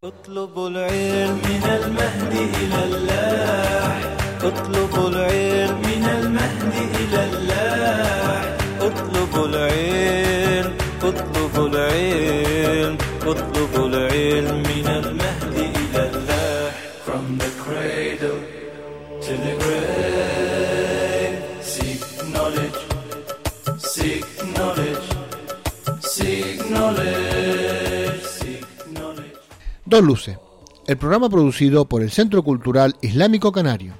اطلبوا العلم من المهد إلى اللاح اطلبوا العلم من المهد إلى اللاح اطلبوا العلم اطلبوا العلم اطلبوا العلم من المهد إلى اللاح From the cradle to the grave Seek knowledge Seek knowledge Seek knowledge Seek knowledge Dos Luces, el programa producido por el Centro Cultural Islámico Canario.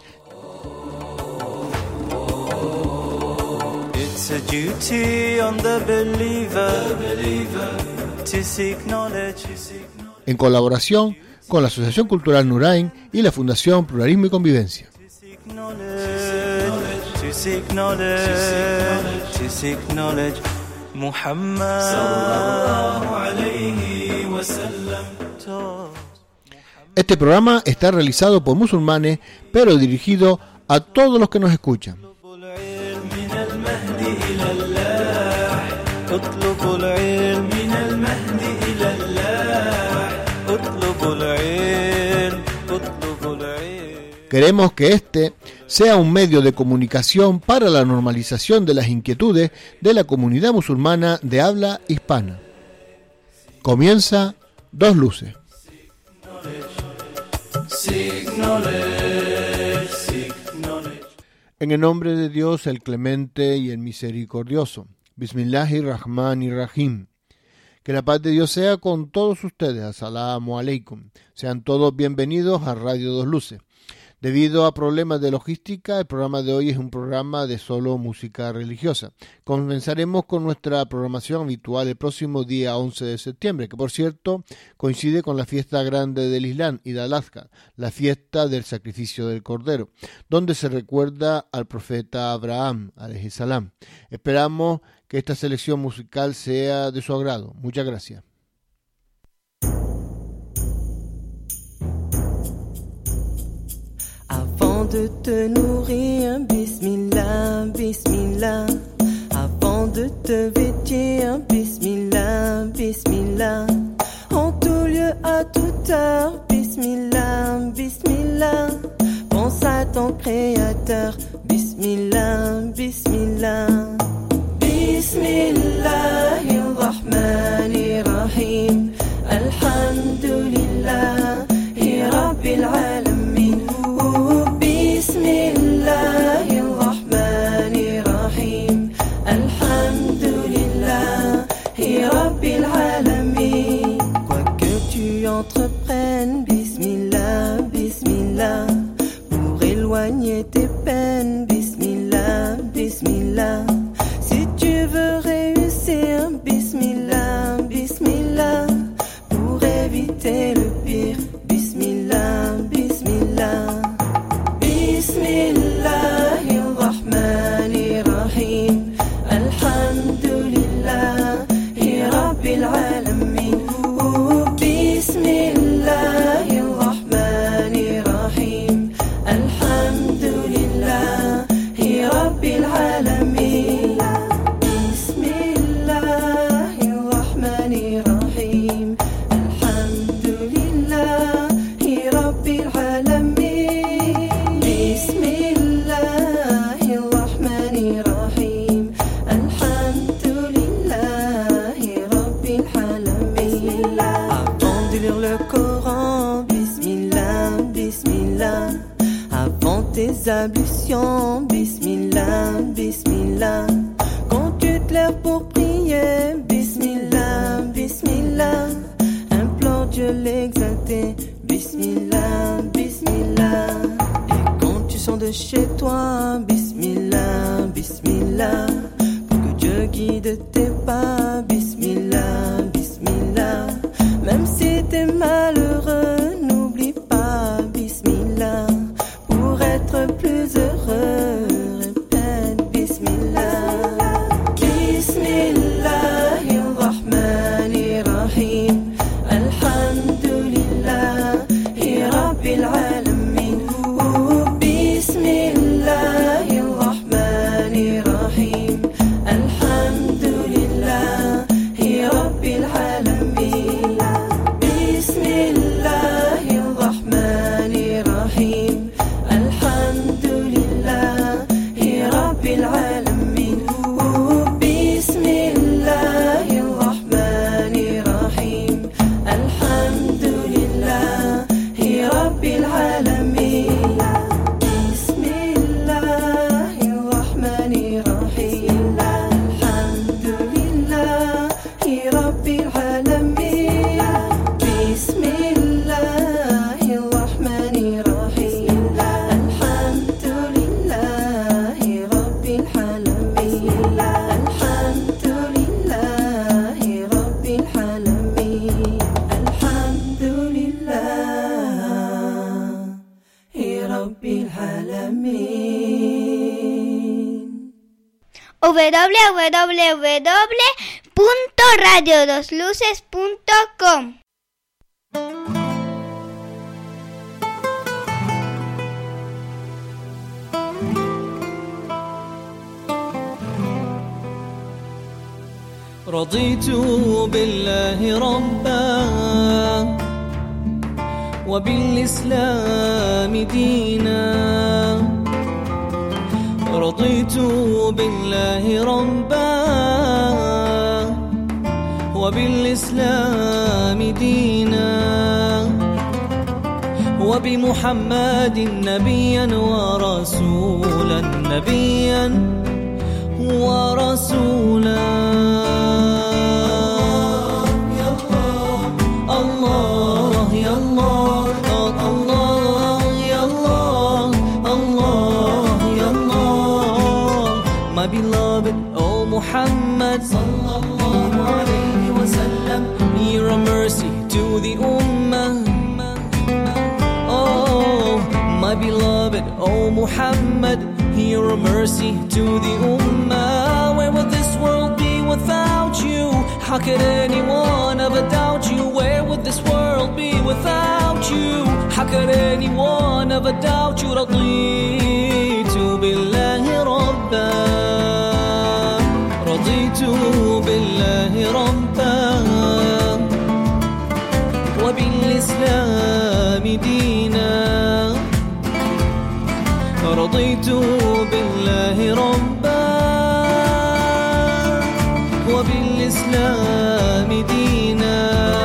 It's a duty on the believer to seek knowledge. En colaboración con la Asociación Cultural Nurain y la Fundación Pluralismo y Convivencia. To seek knowledge, to seek knowledge. Muhammad sallallahu alayhi wa sallam. Este programa está realizado por musulmanes, pero dirigido a todos los que nos escuchan. Queremos que este sea un medio de comunicación para la normalización de las inquietudes de la comunidad musulmana de habla hispana. Comienza Dos Luces. En el nombre de Dios, el clemente y el misericordioso. Bismillahirrahmanirrahim. Que la paz de Dios sea con todos ustedes. As-salamu alaykum. Sean todos bienvenidos a Radio Dos Luces. Debido a problemas de logística, el programa de hoy es un programa de solo música religiosa. Comenzaremos con nuestra programación habitual el próximo día 11 de septiembre, que por cierto coincide con la fiesta grande del Islam, Eid al-Adha, la fiesta del sacrificio del Cordero, donde se recuerda al profeta Abraham, alayhi salam. Esperamos que esta selección musical sea de su agrado. Muchas gracias. Avant de te nourrir, bismillah, bismillah. Avant de te vêtir, bismillah, bismillah. En tout lieu, à toute heure, bismillah, bismillah. Pense à ton créateur, bismillah, bismillah. Bismillahirrahmanirrahim. Alhamdulillah, Rabbil alamin. Bismillahirrahmanirrahim. Alhamdulillah, Rabbil alamin. Quoi que tu entreprennes, bismillah, bismillah. Pour éloigner tes peines, bismillah, bismillah. Si tu veux réussir, bismillah, bismillah. Pour éviter le pire, bismillah, bismillah. Bismillahirrahmanirrahim. Alhamdulillah, Rabbil alamin. Bismillahirrahmanirrahim. Alhamdulillah, Rabbil alamin. Bismillahirrahmanirrahim. Alhamdulillah, Rabbil alamin. Tes ablutions, bismillah, bismillah. Quand tu te lèves pour prier, bismillah, bismillah. Implore Dieu l'exalté, bismillah, bismillah. Et quand tu sors de chez toi, bismillah, bismillah. Pour que Dieu guide tes pas, bismillah, bismillah. Même si t'es malheureux, n'oublie pas, bismillah. Pour être plus heureux, répète bismillah. Bismillahirrahmanirrahim. Alhamdulillah, Rabbil alamin. Bismillahirrahmanirrahim. Alhamdulillah. www.radiodosluces.com. رضيت بالله ربا وبالإسلام دينا رضيت بالله ربا وبالإسلام دينا وبمحمد نبيا ورسولا نبيا ورسولا الله يا الله الله يا الله الله يا الله my beloved oh Muhammad sallallahu alayhi wa sallam you're a mercy to the ummah oh my beloved oh Muhammad you're a mercy to the ummah where would this world be without you how could anyone ever doubt you where would this world be without you how could anyone ever doubt you رضيت بالله ربا رضيت بالله ربا وبالإسلام دينا رضيت بالله ربا وبالإسلام دينا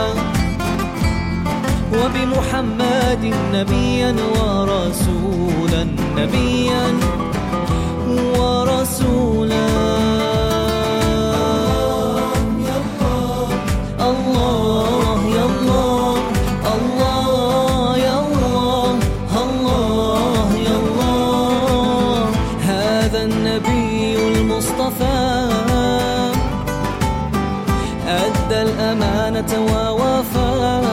وبمحمد نبيا ورسولا نبيا ورسولا الله يا الله الله يا الله الله يا الله هذا النبي المصطفى أدى الأمانة ووفى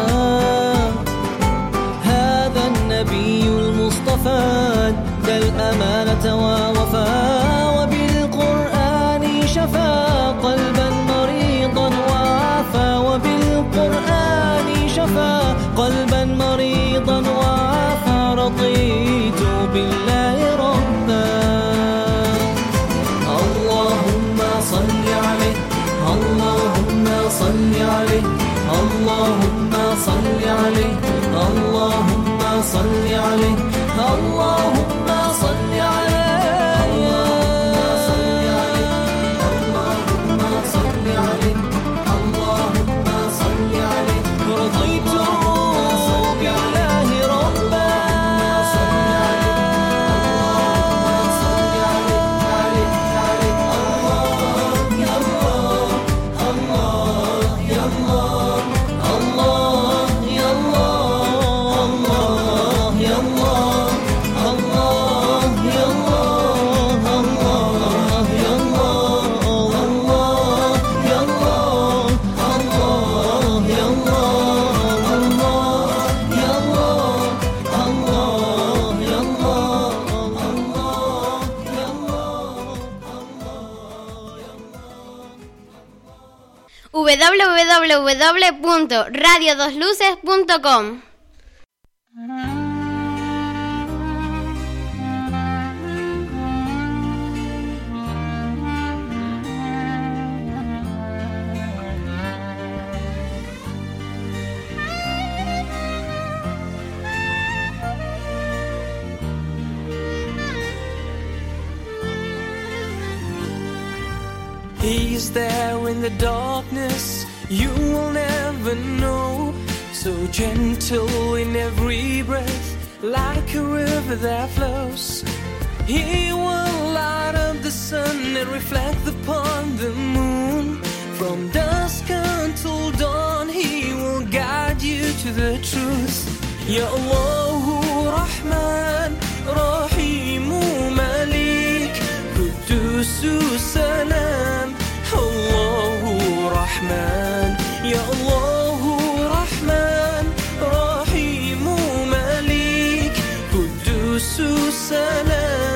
هذا النبي المصطفى أدى الأمانة ووفى وبالقرآن شفى قلبا مريضا وعافى وبالقرآن شفى قلبا مريضا وعافى رضيت بالله ربا اللهم صل عليه اللهم صل عليه اللهم صل عليه اللهم صل عليه اللهم صل عليه اللهم صل عليه اللهم صل عليه رضيت بالله ربا www.radiodosluces.com. He is there in the darkness, you will never know. So gentle in every breath, like a river that flows. He will light up the sun and reflect upon the moon. From dusk until dawn, he will guide you to the truth. Ya Allahu Rahman, Rahimu Malik, Qudusu Salam. Allahu Rahman, Ya Allahu Rahman, Rahimu Malik, Qudusu Salam.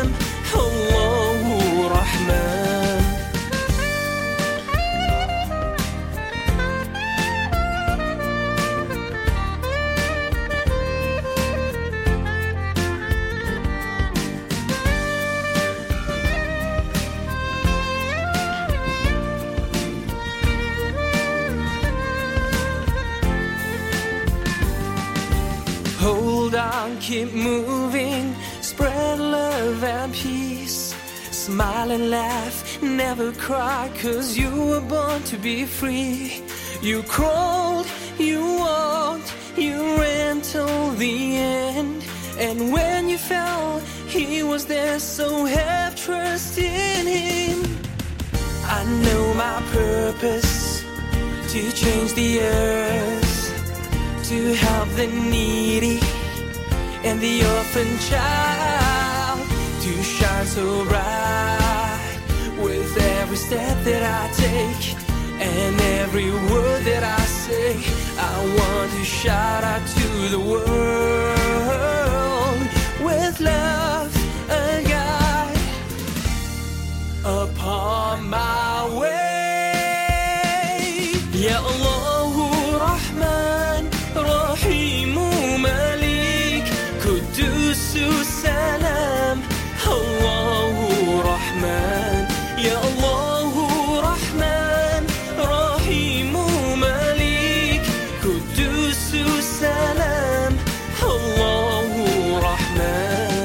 hold on, keep moving, spread love and peace. Smile and laugh, never cry, 'cause you were born to be free. You crawled, you walked, you ran till the end. And when you fell, he was there, so have trust in him. I know my purpose, to change the earth, to help the needy and the orphan child, to shine so bright with every step that I take and every word that I say. I want to shout out to the world with love and guide upon my way. Ya Allahu Rahman, Rahimu Malik, Qudusu Salam, Allahu Rahman. Ya Allahu Rahman, Rahimu Malik, Qudusu Salam, Allahu Rahman.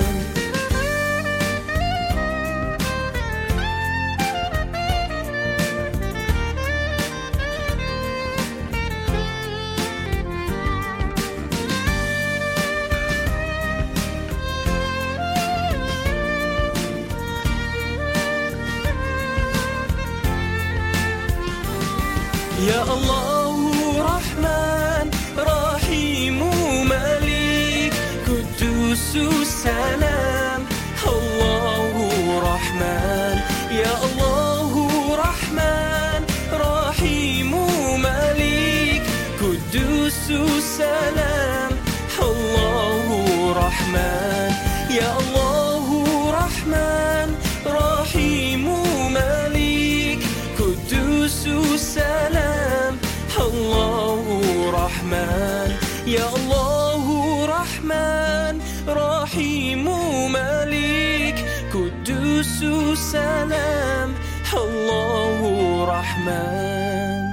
Ya Allahu Rahman, Rahimu Malik, Qudusu Salam, Allahu Rahman. Ya Allahu Rahman, Rahimu Malik, Qudusu Salam, Allahu Rahman. Ya Allahu Rahman, Rahimu Malik, Qudusu Salam, Allahu Rahman. Ya Allahu Rahman, Rahimu Malik, Qudusu Salam, Allahu Rahman.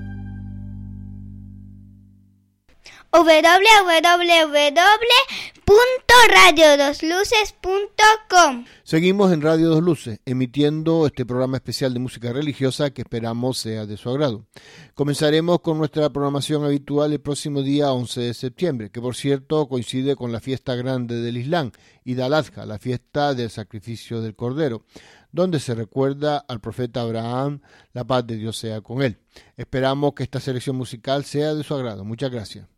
www.radiodosluces.com. Seguimos en Radio Dos Luces, emitiendo este programa especial de música religiosa que esperamos sea de su agrado. Comenzaremos con nuestra programación habitual el próximo día 11 de septiembre, que por cierto coincide con la fiesta grande del Islam, Eid al-Adha, la fiesta del sacrificio del Cordero, donde se recuerda al profeta Abraham, la paz de Dios sea con él. Esperamos que esta selección musical sea de su agrado. Muchas gracias.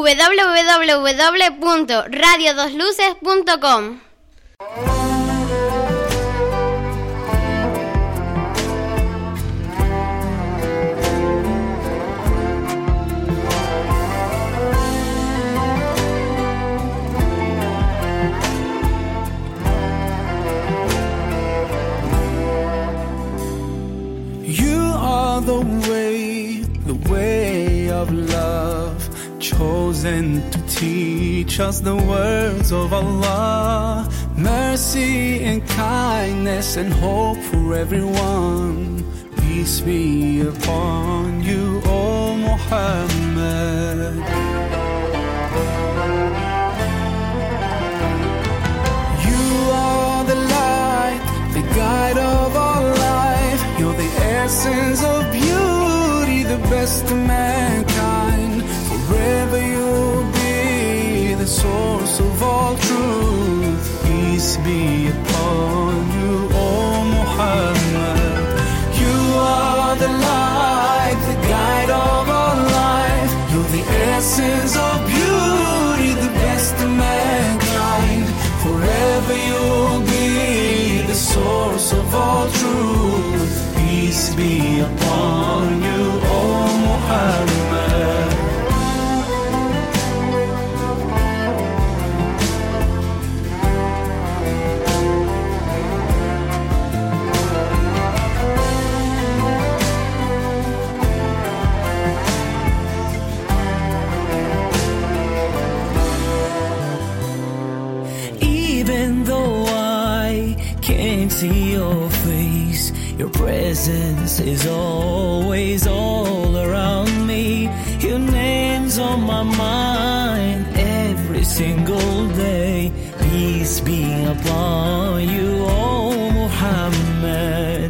www.radiodosluces.com. The way of love, chosen to teach us the words of Allah, mercy and kindness and hope for everyone. Peace be upon you, O Muhammad. You are the light, the guide of our life. You're the essence of beauty, the best of mankind. Forever you'll be the source of all truth. Peace be upon you, O Muhammad. You are the light, the guide of our life. You're the essence of beauty, the best of mankind. Forever you'll be the source of all truth. Peace be upon you, O Muhammad. Even though I can't see your face, your presence is always all around me. Your name's on my mind every single day. Peace be upon you, O Muhammad.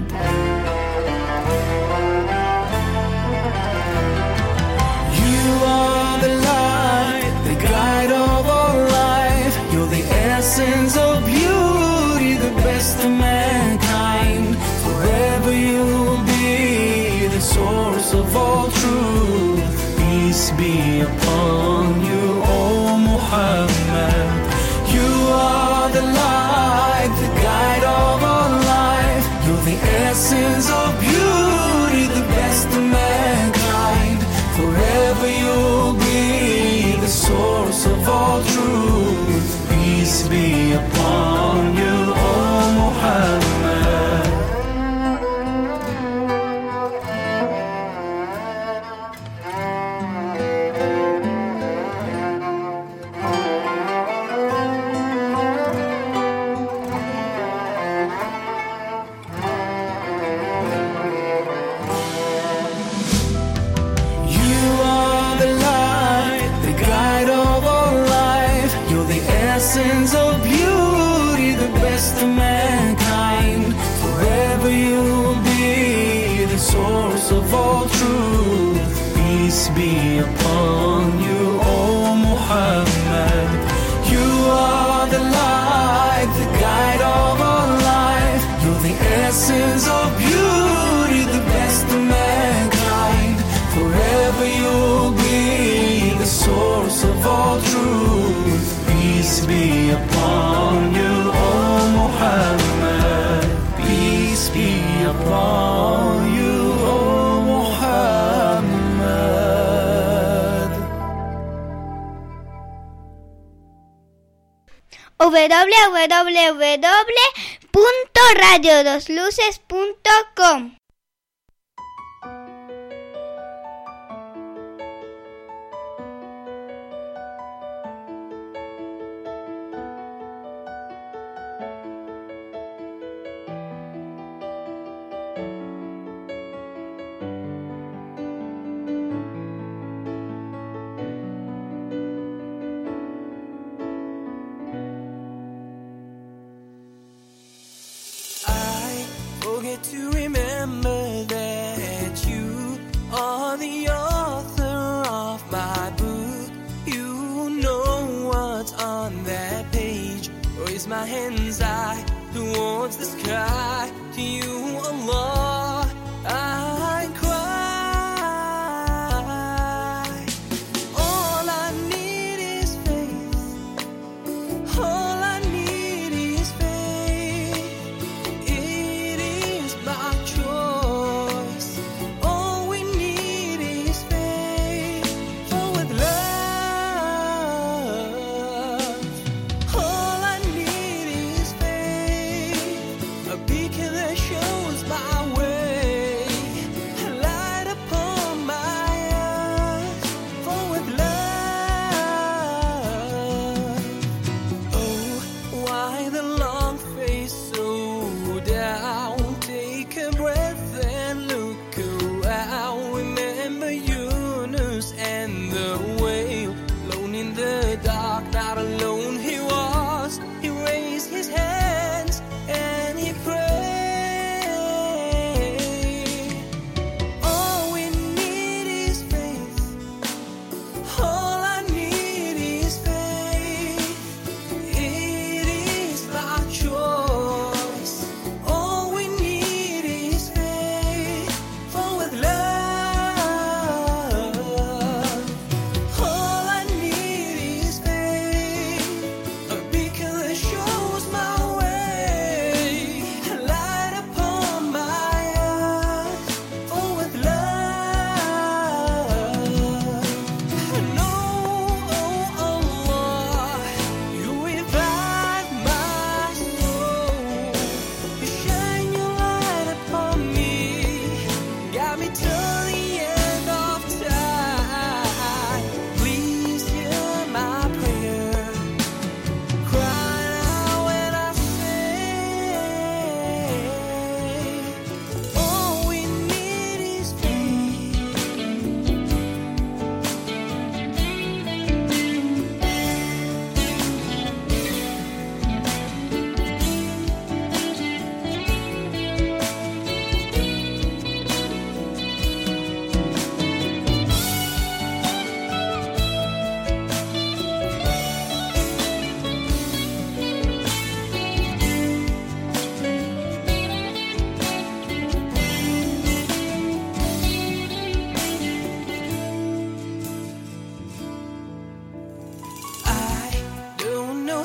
You are the light, the guide of our life. You're the essence of beauty, the best of mankind. Forever you'll be the source of all truth. Peace be upon you, O Muhammad. You are the light, the guide of our life. You're the essence of beauty, the best of mankind. Forever you'll be the source of all truth. Peace be upon you, O Muhammad. You are the light, the guide of our life. You're the essence of beauty, the best of mankind. Forever you'll be the source of all truth. Peace be upon you, O Muhammad. You are the light, the guide of our life. You're the essence of beauty, the best of mankind. Forever you'll be the source of all truth. Peace be upon you, O Muhammad. Peace be upon you, O Muhammad. www.radiodosluces.com. To remember that you are the author of my book. You know what's on that page. Raise my hands high towards the sky. To you, Allah, I cry. All I need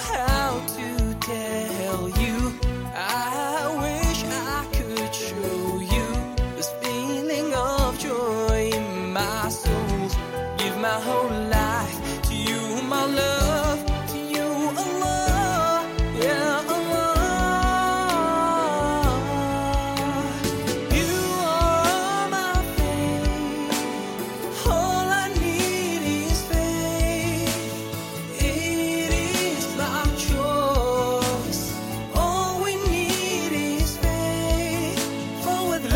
how to tell you. I wish I could show you this feeling of joy in my soul. Give my whole life to you, my love, to you, Allah, yeah, Allah. You are my faith. All I need is faith. It is my choice. All we need is faith. For with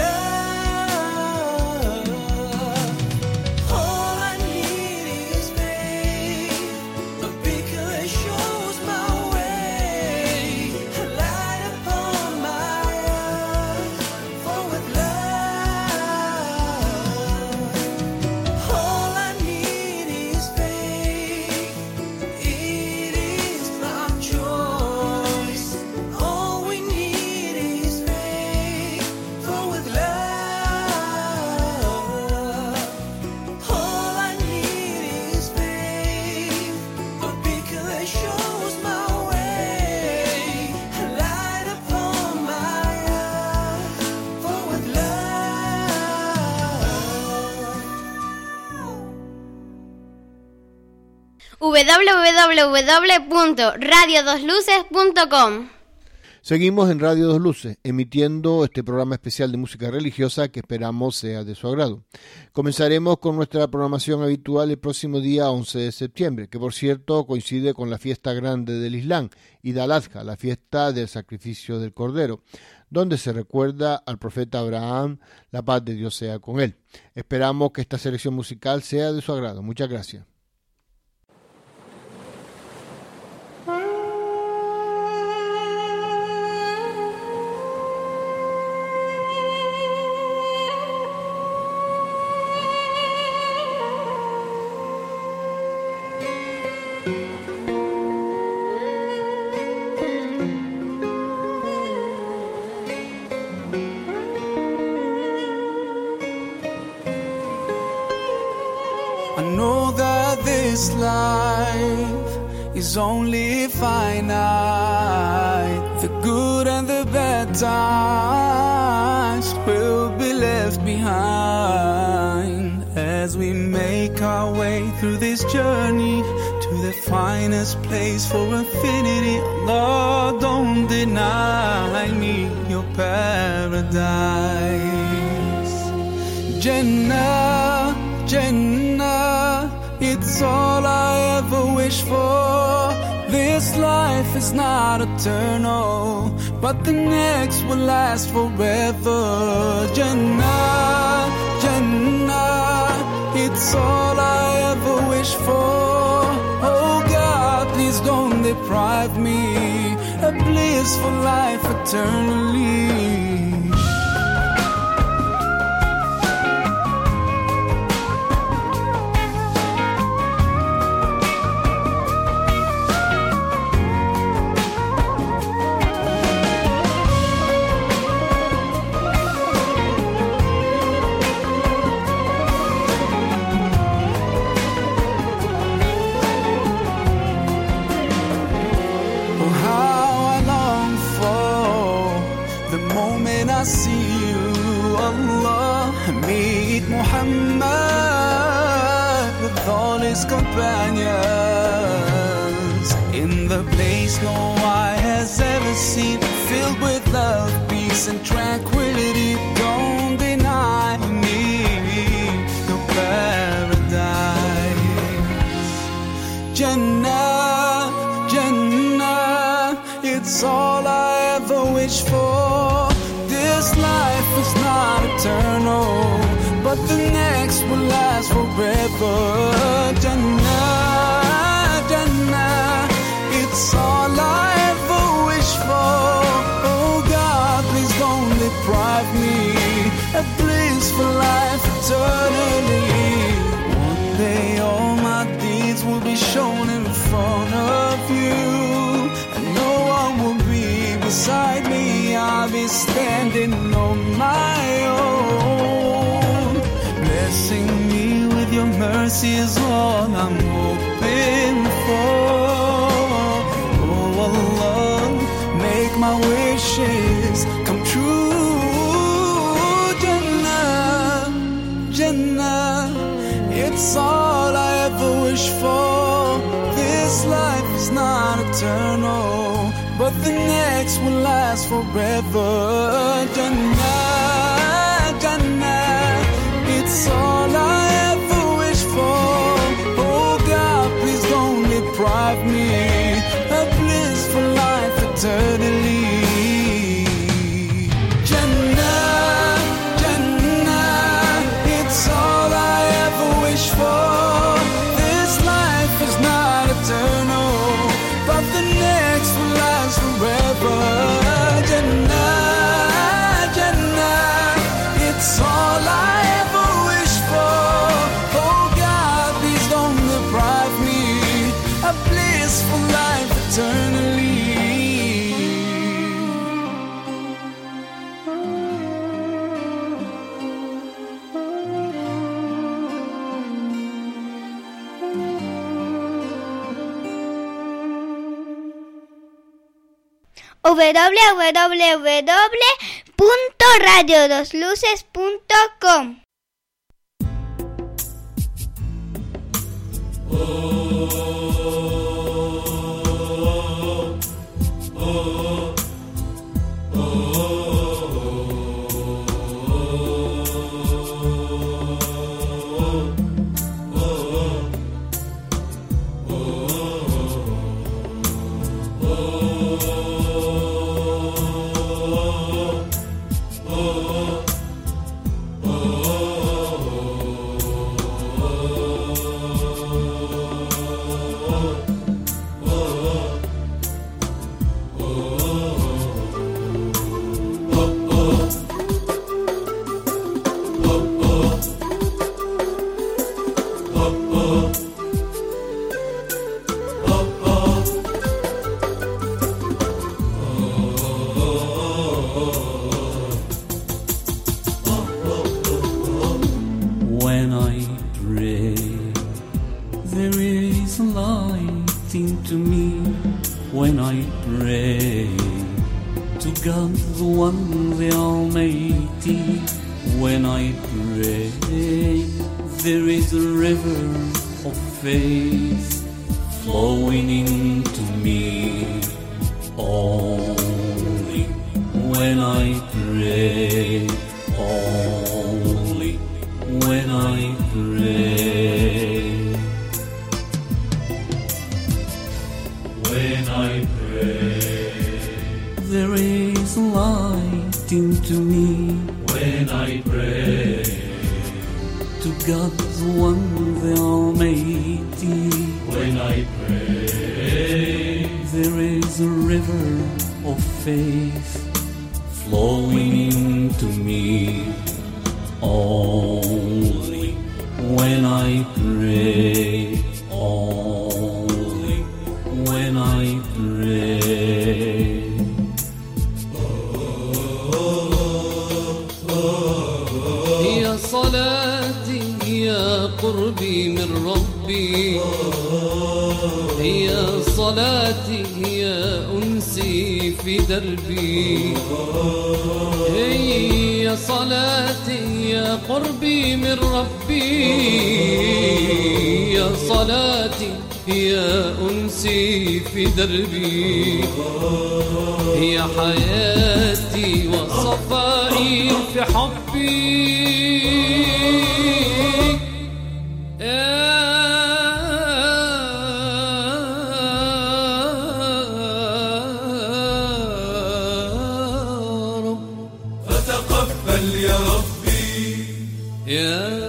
love, all I need is faith. A beacon that shows my way, a light upon my path. For with love, all I need is faith. It is my choice. All we need is faith. For with love, all I need is faith. A beacon that shows my way, a light upon my path. For with www.radio2luces.com. Seguimos en Radio Dos Luces, emitiendo este programa especial de música religiosa que esperamos sea de su agrado. Comenzaremos con nuestra programación habitual el próximo día 11 de septiembre, que por cierto coincide con la fiesta grande del Islam, Eid al-Adha, la fiesta del sacrificio del Cordero, donde se recuerda al profeta Abraham, la paz de Dios sea con él. Esperamos que esta selección musical sea de su agrado. Muchas gracias. I know that this life is only finite. The good and the bad times will be left behind as we make our way through this journey to the finest place for infinity. Lord, don't deny me your paradise. Jannah, Jannah, it's all I ever wish for. This life is not eternal, but the next will last forever. Jannah, Jannah, it's all I ever wish for. Oh God, please don't deprive me a blissful life eternally. I see you, Allah, meet Muhammad with all his companions in the place no eye has ever seen, filled with love, peace and tranquility. Don't deny me your paradise. Jannah, Jannah, it's all I ever wish for. This life is not eternal, but the next will last forever. Jannah, Jannah, it's all I ever wish for. Oh God, please don't deprive me a blissful life eternally. One day all my deeds will be shown in front of you, and no one will be beside me. I'll be standing on my own. Blessing me with your mercy is all I'm hoping for. Oh wishes come true. Jannah, Jannah, it's all I ever wish for. This life is not eternal, but the next will last forever. Jannah, Jannah, it's all I ever wish for. Oh God, please don't deprive me of blissful life eternally. Jannah, Jannah, it's all I ever wish for. This life is not eternal, but the next will last forever. Jannah, Jannah, it's all I ever wish for. Oh God, please don't deprive me of blissful life eternally. www.radiodosluces.com. When I pray, there is light into me. When I pray to God, the one, the Almighty. When I pray, there is a river of faith flowing into me. Only when I pray, only when I pray. When I pray, there is light into me. When I pray to God, the one, the Almighty. When I pray, there is a river of faith flowing into me. Only when I pray, only when I pray. يا صلاتي يا قربي من ربي، هي صلاتي يا أنسي في دربي، هي صلاتي يا قربي من ربي، يا صلاتي يا أنسي في دربي، هي حياتي وصفائي في حبي. يا ربي يا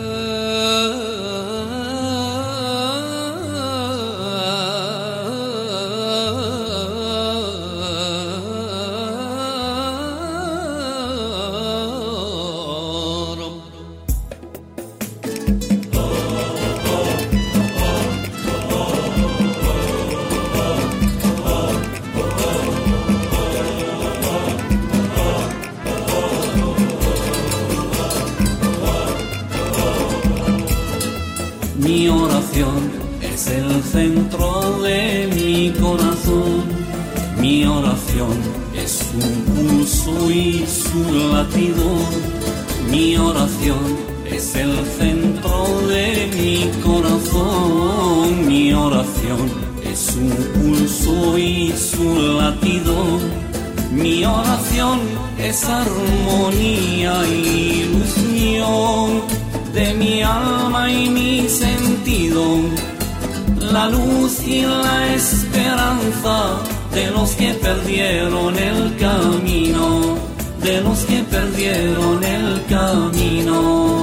Mi oración es el centro de mi corazón. Mi oración es su pulso y su latido. Mi oración es el centro de mi corazón. Mi oración es su pulso y su latido. Mi oración es armonía y ilusión de mi alma y mi sentido. La luz y la esperanza de los que perdieron el camino, de los que perdieron el camino.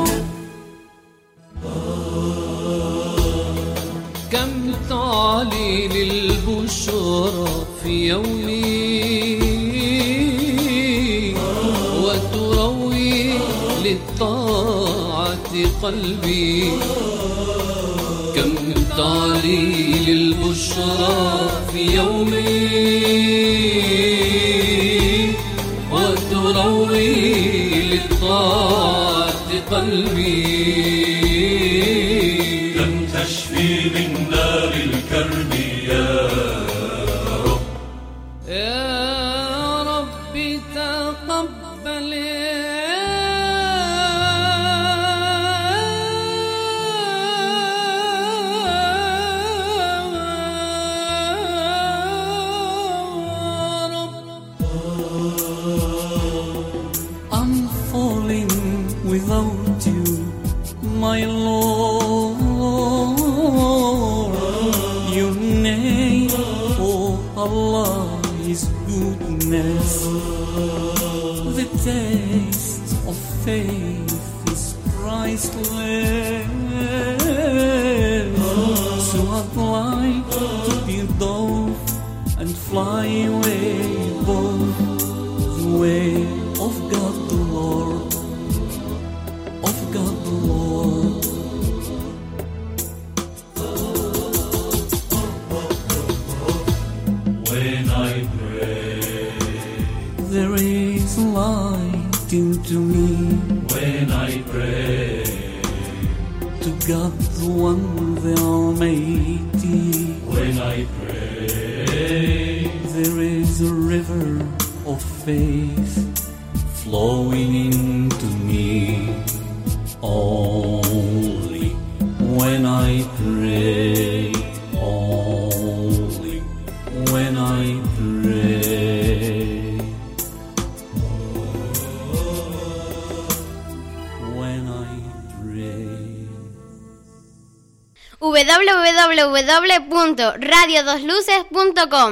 كم تعلي للبشرى في يومي وتروي للطاعة قلبي. كم تعلي للبشرى في يومي وتروي للطاعة قلبي. لم تشفي من دار الكرب يا رب. يا رب تقبل I'm falling without you, my Lord. Your name, oh Allah, is goodness. The taste of faith is priceless. So I'd like to be dove and fly away above the way of God the Lord, of God the Lord. When I pray, there is light into me. When I pray, to God the One, the Almighty. When I pray, there is a river of faith flowing into me. Only when I pray, only when I pray, when I pray. www.radiodosluces.com.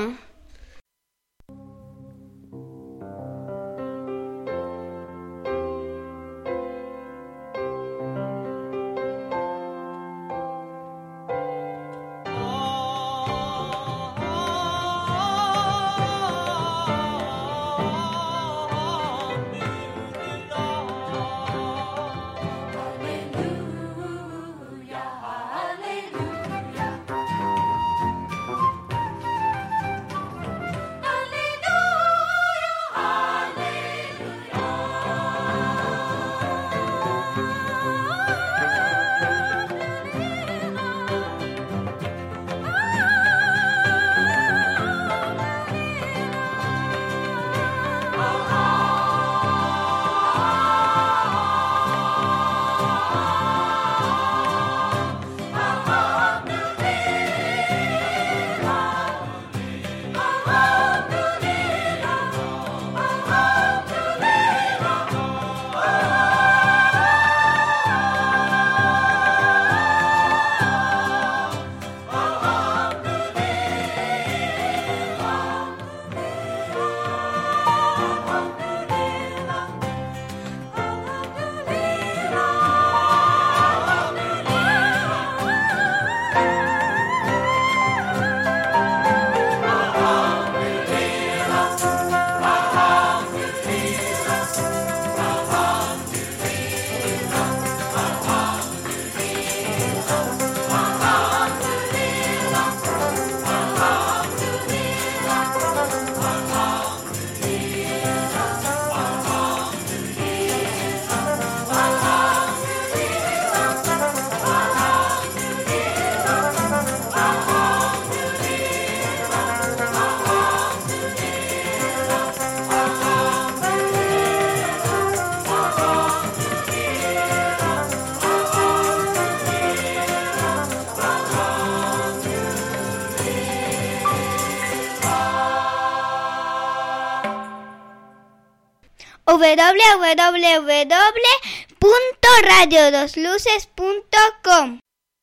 www.radiodosluces.com.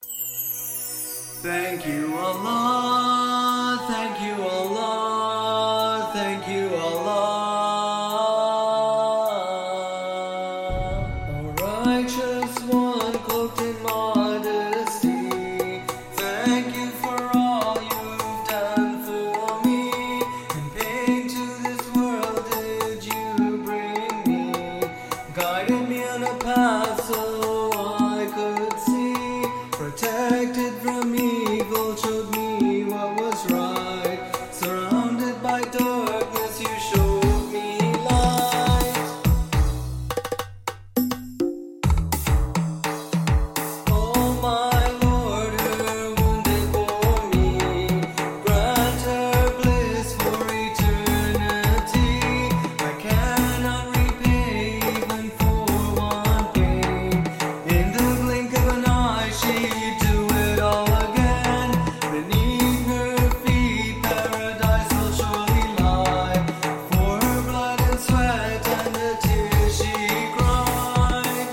Thank you, Allah. Thank you, Allah. Thank you, Allah. A righteous one cloaked in modesty. Thank you for all you've done for me. In pain to this world did you bring me. Guided me on a path so I could see. Protected from evil, showed me what was right. Surrounded by darkness, you showed me light. Oh my Lord, her wounded bore me. Grant her bliss for eternity. I cannot repay even for one pain. In the blink of an eye, she'd do it all again. Beneath her feet, paradise will surely lie. For her blood and sweat and the tears she cried.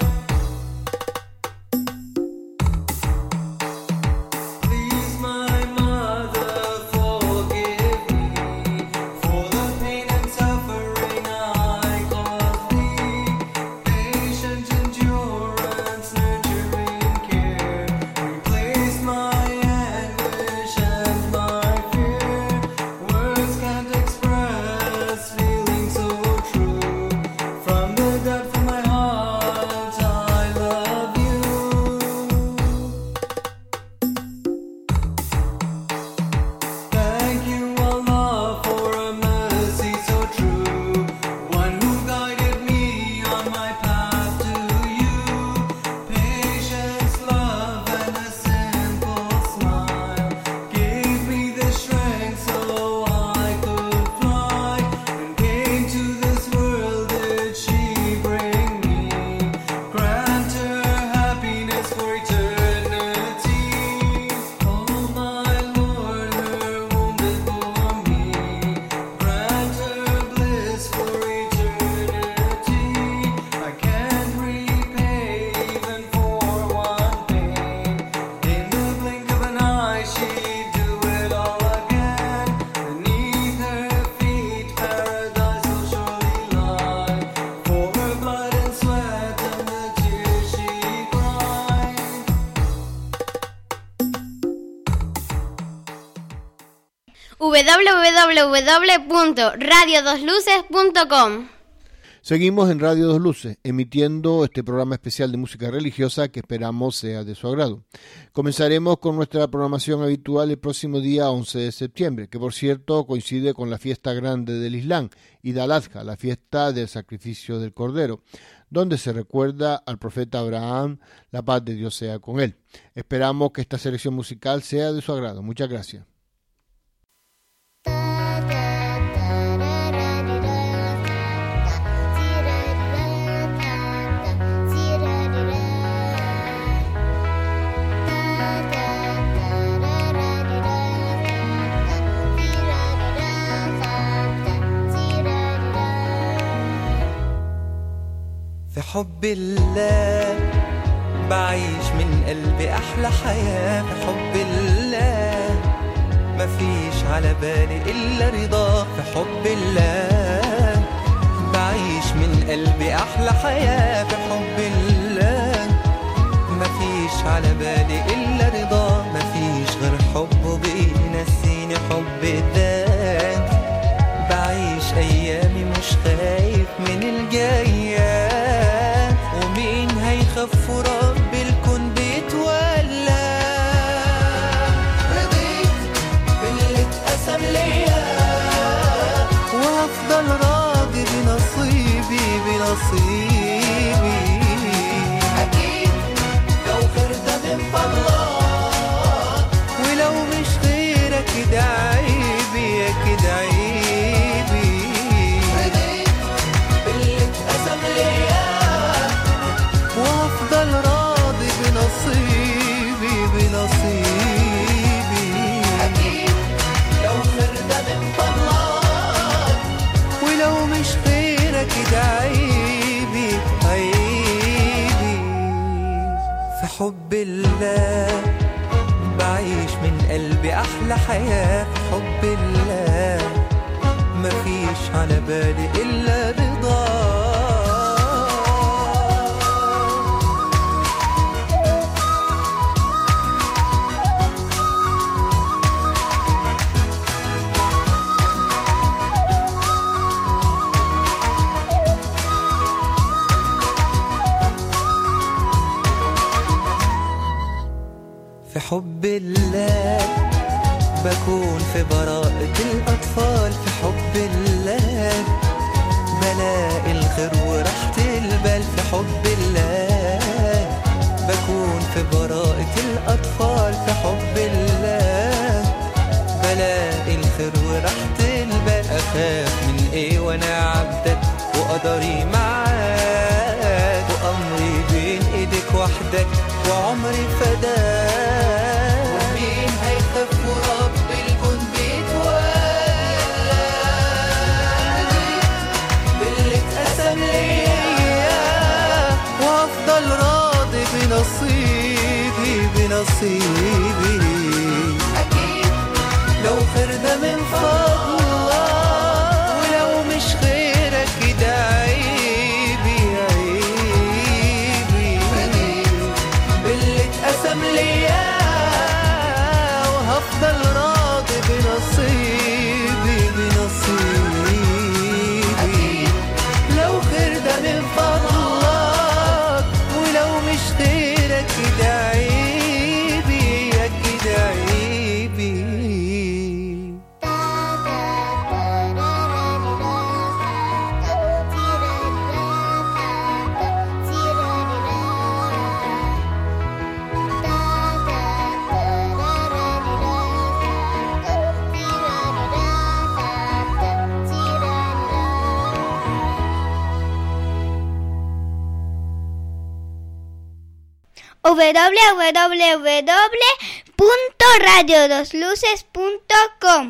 Please, my mother, forgive me for the pain and suffering I caused thee. Patient endurance, nurturing care, replace my anguish and my fear. Words can't express feelings so true. From the depth of my heart, I love you. Thank you, Allah, for a mercy so true. One who guided me on my path to you. Patience, love, and a simple smile gave me the strength so I could fly. And came to this world did she bring me. Grant her happiness for eternity. Oh my Lord, her wounded bore me. Grant her bliss for eternity. I can't repay even for one pain. In the blink of an eye, she'd do it all again. Beneath her feet, paradise will surely lie. For her blood and sweat and the tears she cried. www.radiodosluces.com. Seguimos en Radio Dos Luces, emitiendo este programa especial de música religiosa que esperamos sea de su agrado. Comenzaremos con nuestra programación habitual el próximo día 11 de septiembre, que por cierto coincide con la fiesta grande del Islam, Eid al-Adha, la fiesta del sacrificio del Cordero, donde se recuerda al profeta Abraham, la paz de Dios sea con él. Esperamos que esta selección musical sea de su agrado. Muchas gracias. في حب الله بعيش من قلبي أحلى حياة. في حب الله مفيش على بالي إلا رضاه. في حب الله بعيش من قلبي أحلى حياة. في حب الله مفيش على بالي إلا رضاه. مفيش غير حبه بينسيني حب الذات. بعيش أيامي مش خايف من الجايات. ومين هيخاف رب الكون بيتولى. رضيت باللي اتقسم ليا وهفضل راضي بنصيبي بنصيبي. أكيد لو خير ده من فضلك ولو مش خيرك كده عيبي كده عيبي. رضيت باللي اتقسم ليا وافضل راضي بنصيبي بنصيبي. أكيد لو خير ده من فضلك ولو مش خيرك كده عيبي حب الله بعيش من قلبي أحلى حياة في حب الله مفيش على بالي إلا رضاه في حب الله بكون في براءة الأطفال في حب الله بلاقي الخير وراحة البال في حب الله بكون في براءة الأطفال في حب الله بلاقي الخير وراحة البال أخاف من إيه وأنا عبدك وقدري معاك وأمري بين إيديك وحدك وعمري فداك ومين هيخاف ورب الكون بيتولد باللي اتقسم ليا وافضل راضي بنصيبي اكيد لو خير ده من فضلك ولو مش خيرك كده عيبي قسم ليا وهفضل راضي بنصيبي لو خير ده من فضلك ولو مش خيرك كده عيبي كده عيبي www.radiodosluces.com.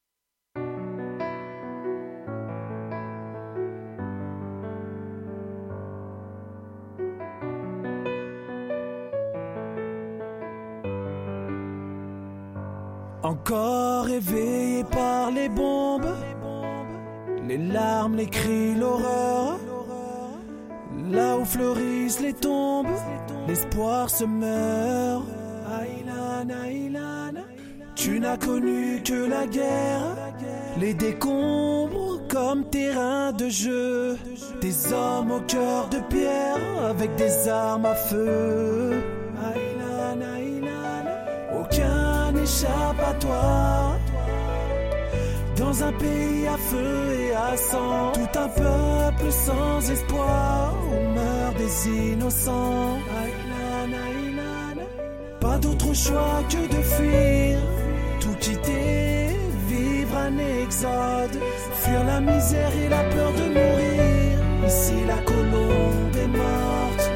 Encore réveillé par les bombes, les larmes, les cris, l'horreur. Là où fleurissent les tombes, l'espoir se meurt. Aïlana, Aïlana, tu n'as connu que la guerre, les décombres comme terrain de jeu, des hommes au cœur de pierre avec des armes à feu. Aïlana, Aïlana, aucun échappatoire. Dans un pays à feu et à sang, tout un peuple sans espoir où meurent des innocents. Aïlana, Aïlana, pas d'autre choix que de fuir, tout quitter, vivre un exode, fuir la misère et la peur de mourir. Ici la colombe est morte.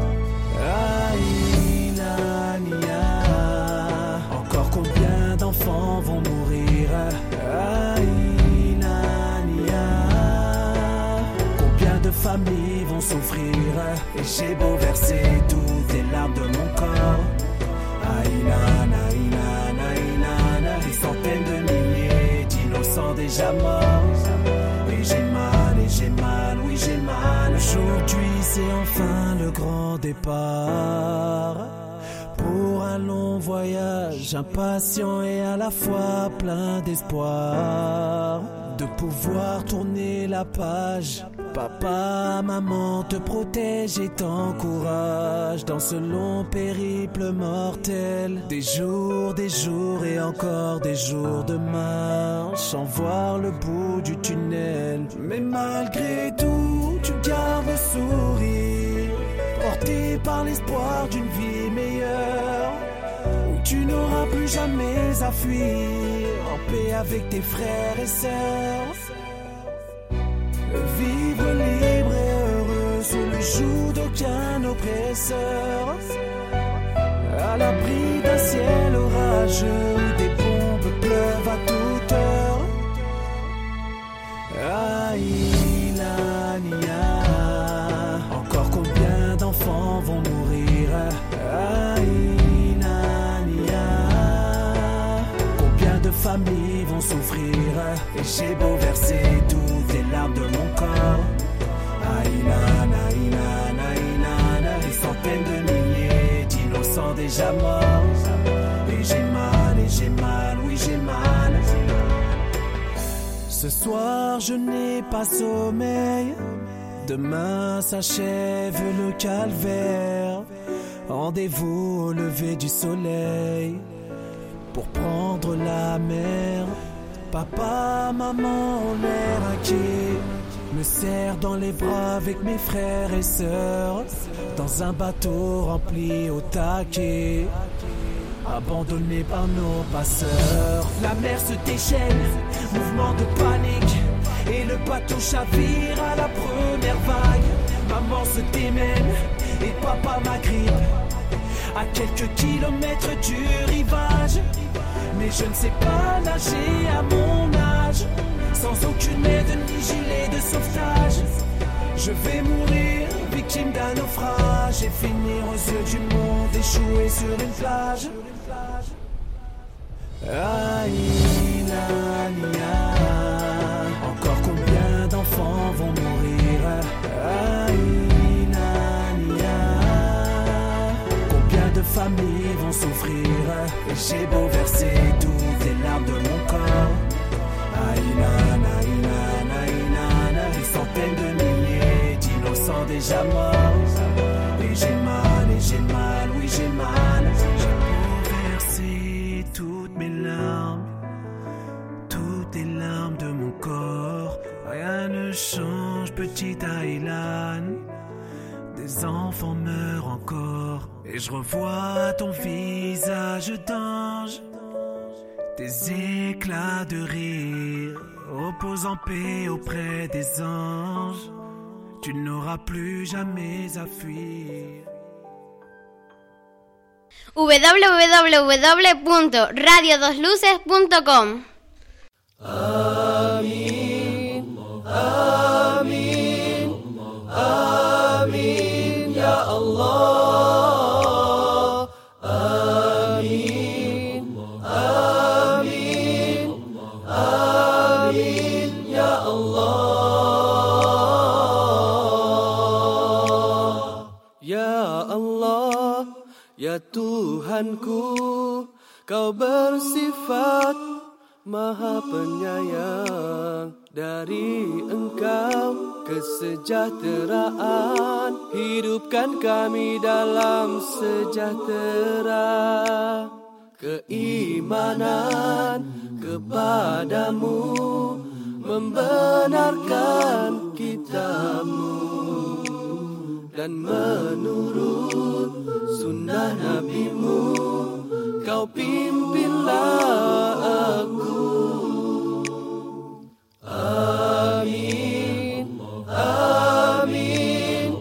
Aïlania, encore combien d'enfants vont mourir? De familles vont souffrir et j'ai beau verser toutes les larmes de mon corps. Aïlana, Aïlana, Aïlana, des centaines de milliers d'innocents déjà morts. Et j'ai mal, oui j'ai mal. Aujourd'hui c'est enfin le grand départ. Pour un long voyage, impatient et à la fois plein d'espoir. De pouvoir tourner la page. Papa, maman te protège et t'encourage dans ce long périple mortel. Des jours et encore des jours de marche sans voir le bout du tunnel. Mais malgré tout, tu gardes le sourire, porté par l'espoir d'une vie meilleure, où tu n'auras plus jamais à fuir, en paix avec tes frères et sœurs. Vivre libre et heureux sous le joug d'aucun oppresseur, à l'abri d'un ciel orageux où des bombes pleuvent à toute heure. Aïlania, encore combien d'enfants vont mourir? j'ai beau verser toutes les larmes de mon corps. Aïna, aïna, aïna, des centaines de milliers d'innocents déjà morts. Et j'ai mal, oui j'ai mal. Ce soir je n'ai pas sommeil. Demain s'achève le calvaire. Rendez-vous au lever du soleil pour prendre la mer. Papa, maman ont l'air inquiets. Me serre dans les bras avec mes frères et sœurs dans un bateau rempli au taquet, abandonné par nos passeurs. La mer se déchaîne, mouvement de panique, et le bateau chavire à la première vague. Maman se démène et papa m'agrippe à quelques kilomètres du rivage. Mais je ne sais pas nager à mon âge, sans aucune aide ni gilet de sauvetage. Je vais mourir, victime d'un naufrage, et finir aux yeux du monde, échoué sur une plage. Aïna, encore combien d'enfants vont mourir? Aïna, combien de familles vont souffrir? Et j'ai beau verser toutes les larmes de mon corps. Aïna, des centaines de milliers d'innocents déjà morts. Et j'ai mal, oui j'ai mal. J'ai beau verser toutes mes larmes, toutes les larmes de mon corps. Rien ne change, petite Aylan. Des enfants meurent encore. Et je revois ton visage d'ange, des éclats de rire, opposant paix auprès des anges. Tu n'auras plus jamais à fuir. www.radiodosluces.com. Amin, amin, amin, ya Allah. Amin, amin, amin, ya Allah. Ya Allah, ya Tuhanku, Kau bersifat Maha penyayang. Dari Engkau kesejahteraan, hidupkan kami dalam sejahtera. Keimanan kepadamu, membenarkan kitab-Mu dan menurut sunnah Nabi-Mu. Kau pimpinlah aku. Amin, amin,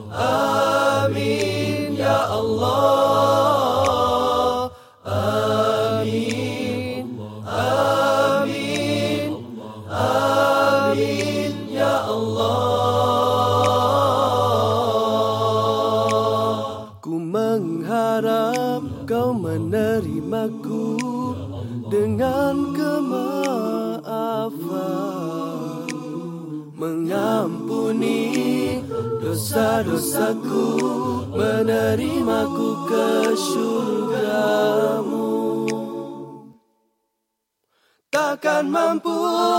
amin, ya Allah. Amin, amin, amin, ya Allah. Ku mengharap Kau menerimaku dengan kemaafan, mengampuni dosa-dosaku, menerimaku ke syurga-Mu. Takkan mampu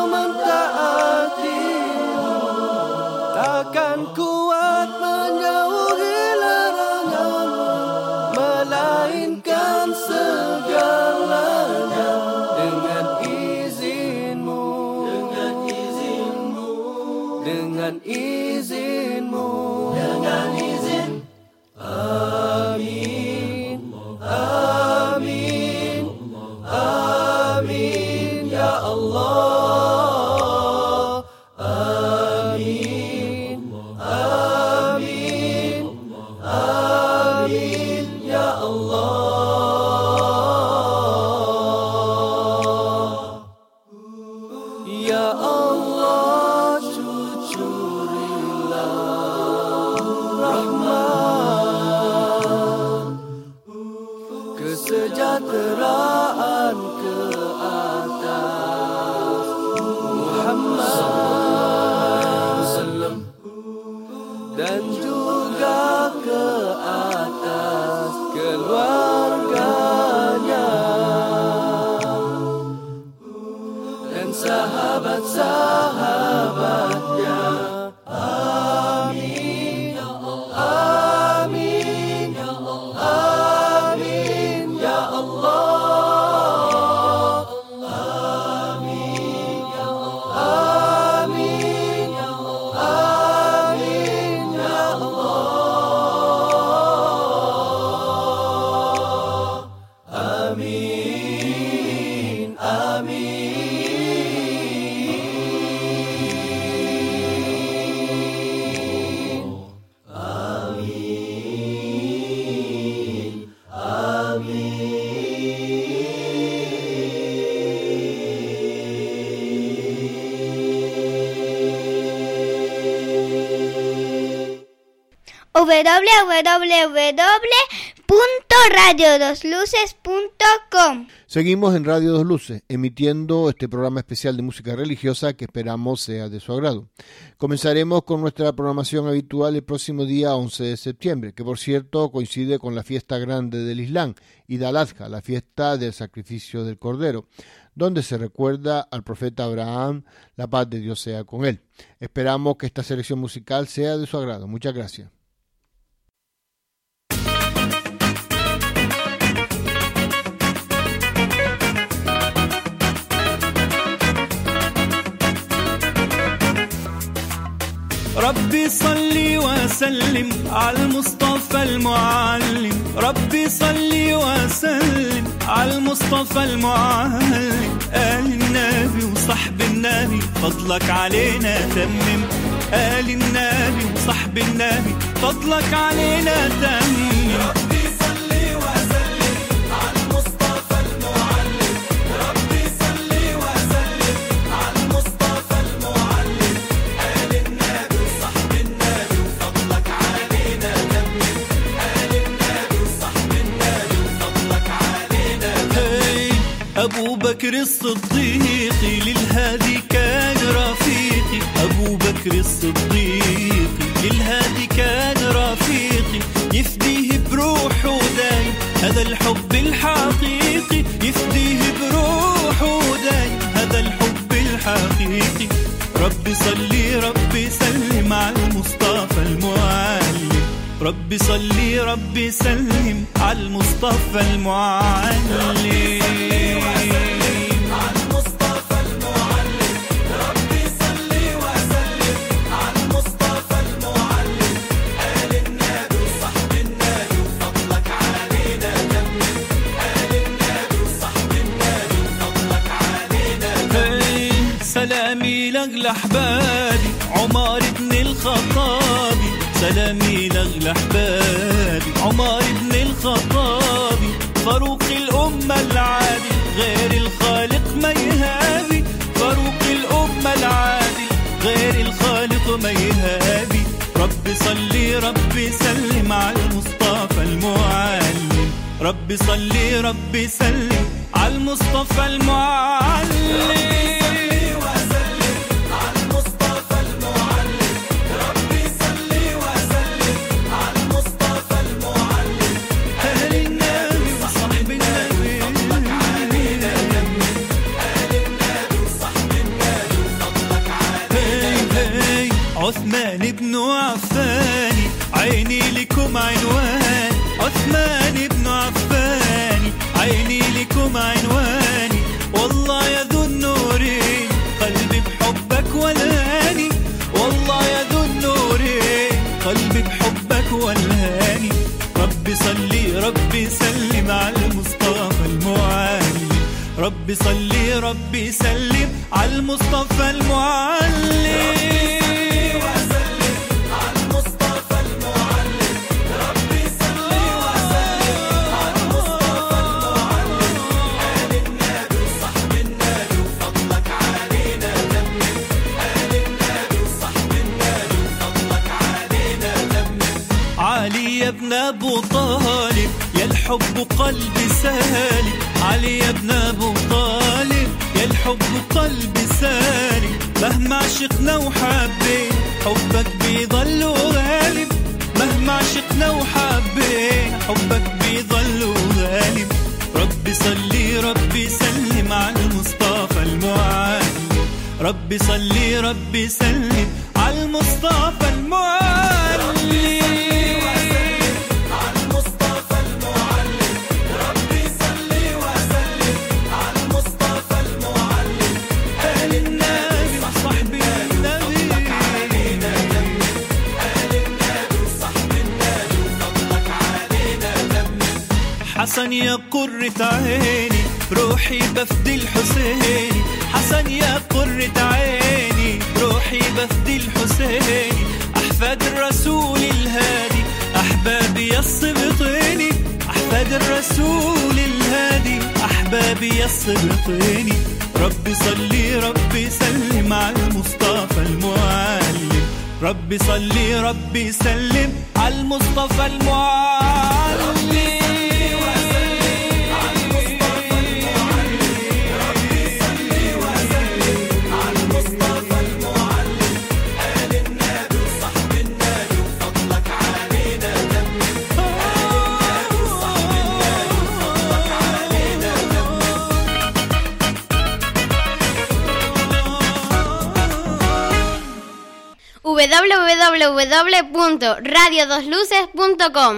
mentaati-Mu, takkan kuat menjauhi larangan-Mu, melainkan segalanya dengan izin-Mu, dengan izin-Mu, dengan izin-Mu, dengan izin. Amin, amin, amin, ya Allah. Amin, amin, amin, ya Allah. Ya Allah, cucurilah rahmat, kesejahteraan ke atas www.radio2luces.com. Seguimos en Radio Dos Luces, emitiendo este programa especial de música religiosa que esperamos sea de su agrado. Comenzaremos con nuestra programación habitual el próximo día 11 de septiembre, que por cierto coincide con la fiesta grande del Islam, Eid al-Adha, la fiesta del sacrificio del Cordero, donde se recuerda al profeta Abraham, la paz de Dios sea con él. Esperamos que esta selección musical sea de su agrado. Muchas gracias. ربي صلي وسلم على المصطفى المعلم ربي صلي وسلم على المصطفى المعلم آل النبي وصحب النبي فضلك علينا تمم آل النبي وصحب النبي فضلك علينا تمم ربي صلي وسلم على المصطفى المعلم ربي صلي وسلم على المصطفى المعلم آل النبي وصحب النبي وفضلك علينا تمم آل النبي وصحب النبي وفضلك علينا تمم أبو بكر الصديق للهادي كان رفيقي أبو بكر الصديق للهادي كان رفيقي يفديه بروحه دايم هذا الحب الحقيقي يفديه بروحه دايم هذا الحب الحقيقي ربي صلي ربي سلم على المصطفى المعلم ربي صلي ربي سلم على المصطفى المعلم سلامي لأغلى أحبابي عمر بن الخطابي سلامي لأغلى أحبابي عمر بن الخطابي فاروق الأمة العادل غير الخالق ما يهابي فاروق الأمة العادل غير الخالق ما يهابي ربي صلي ربي سلم على المصطفى المعلم ربي صلي ربي سلم على المصطفى المعلم عثمان بن عفان عيني لكم عنوان عثمان بن عفان عيني لكم عنواني والله يا ذو النورين قلبي بحبك ولهاني والله يا ذو النورين قلبي بحبك ولهاني ربي صلي ربي سلم على المصطفى المعلم ربي صلي ربي سلم على المصطفى المعلم علي ابن أبو طالب يا الحب قلبي سالي علي يا ابن أبو طالب يا الحب قلبي سالي مهما عشقنا وحبين حبك بيضل غالب مهما عشقنا وحبين حبك بيضل غالب ربي صلي ربي سلم على المصطفى المعلم ربي صلي ربي سلم على المصطفى المعلم حسن يا قرة عيني روحي بفدي الحسيني حسن يا قرة عيني روحي بفدي الحسيني أحفاد الرسول الهادي أحبابي الصبطيني أحفاد الرسول الهادي أحبابي الصبطيني ربي صلي ربي سلم على المصطفى المعلم ربي صلي ربي سلم على عالمصطفى المعلي www.radiodosluces.com.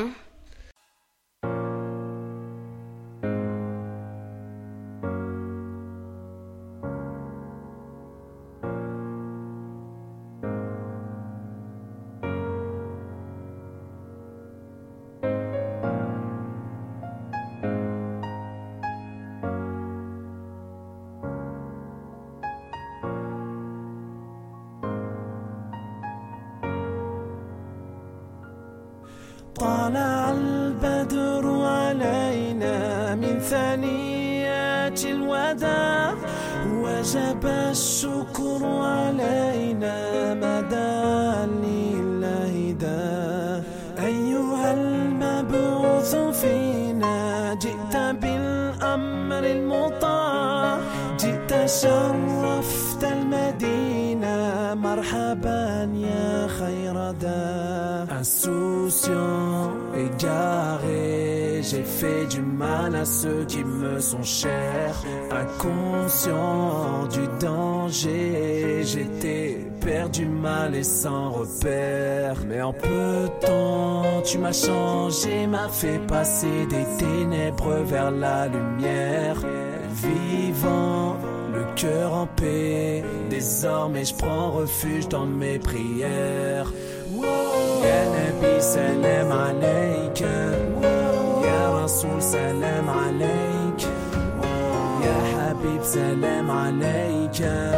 طلع البدر علينا من ثنيات الوداع وجب الشكر علينا مدى لله دا أيها المبعوث فينا جئت بالأمر المطاع جئت شرفت المدينة مرحبا يا خير دا Insouciant, égaré, j'ai fait du mal à ceux qui me sont chers. Inconscient du danger, j'étais perdu, mal et sans repère. Mais en peu de temps, tu m'as changé, m'as fait passer des ténèbres vers la lumière. Vivant, le cœur en paix, désormais je prends refuge dans mes prières. يا نبي سلام عليك يا رسول سلام عليك يا حبيب سلام عليك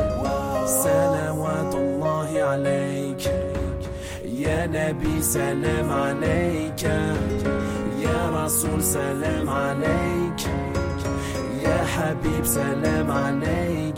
صلوات الله عليك يا نبي سلام عليك يا رسول سلام عليك يا حبيب سلام عليك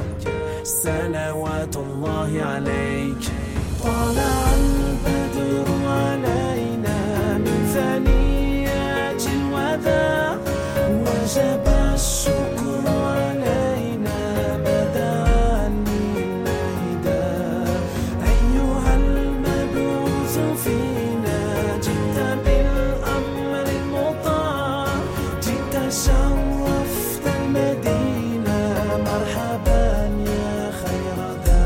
صلوات الله عليك طلع البدر علينا من ثنيات الوداع وجب الشكر علينا مدى لله دا أيها المبعوث فينا جئت بالأمر المطاع جئت شرفت المدينة مرحبا يا خير دا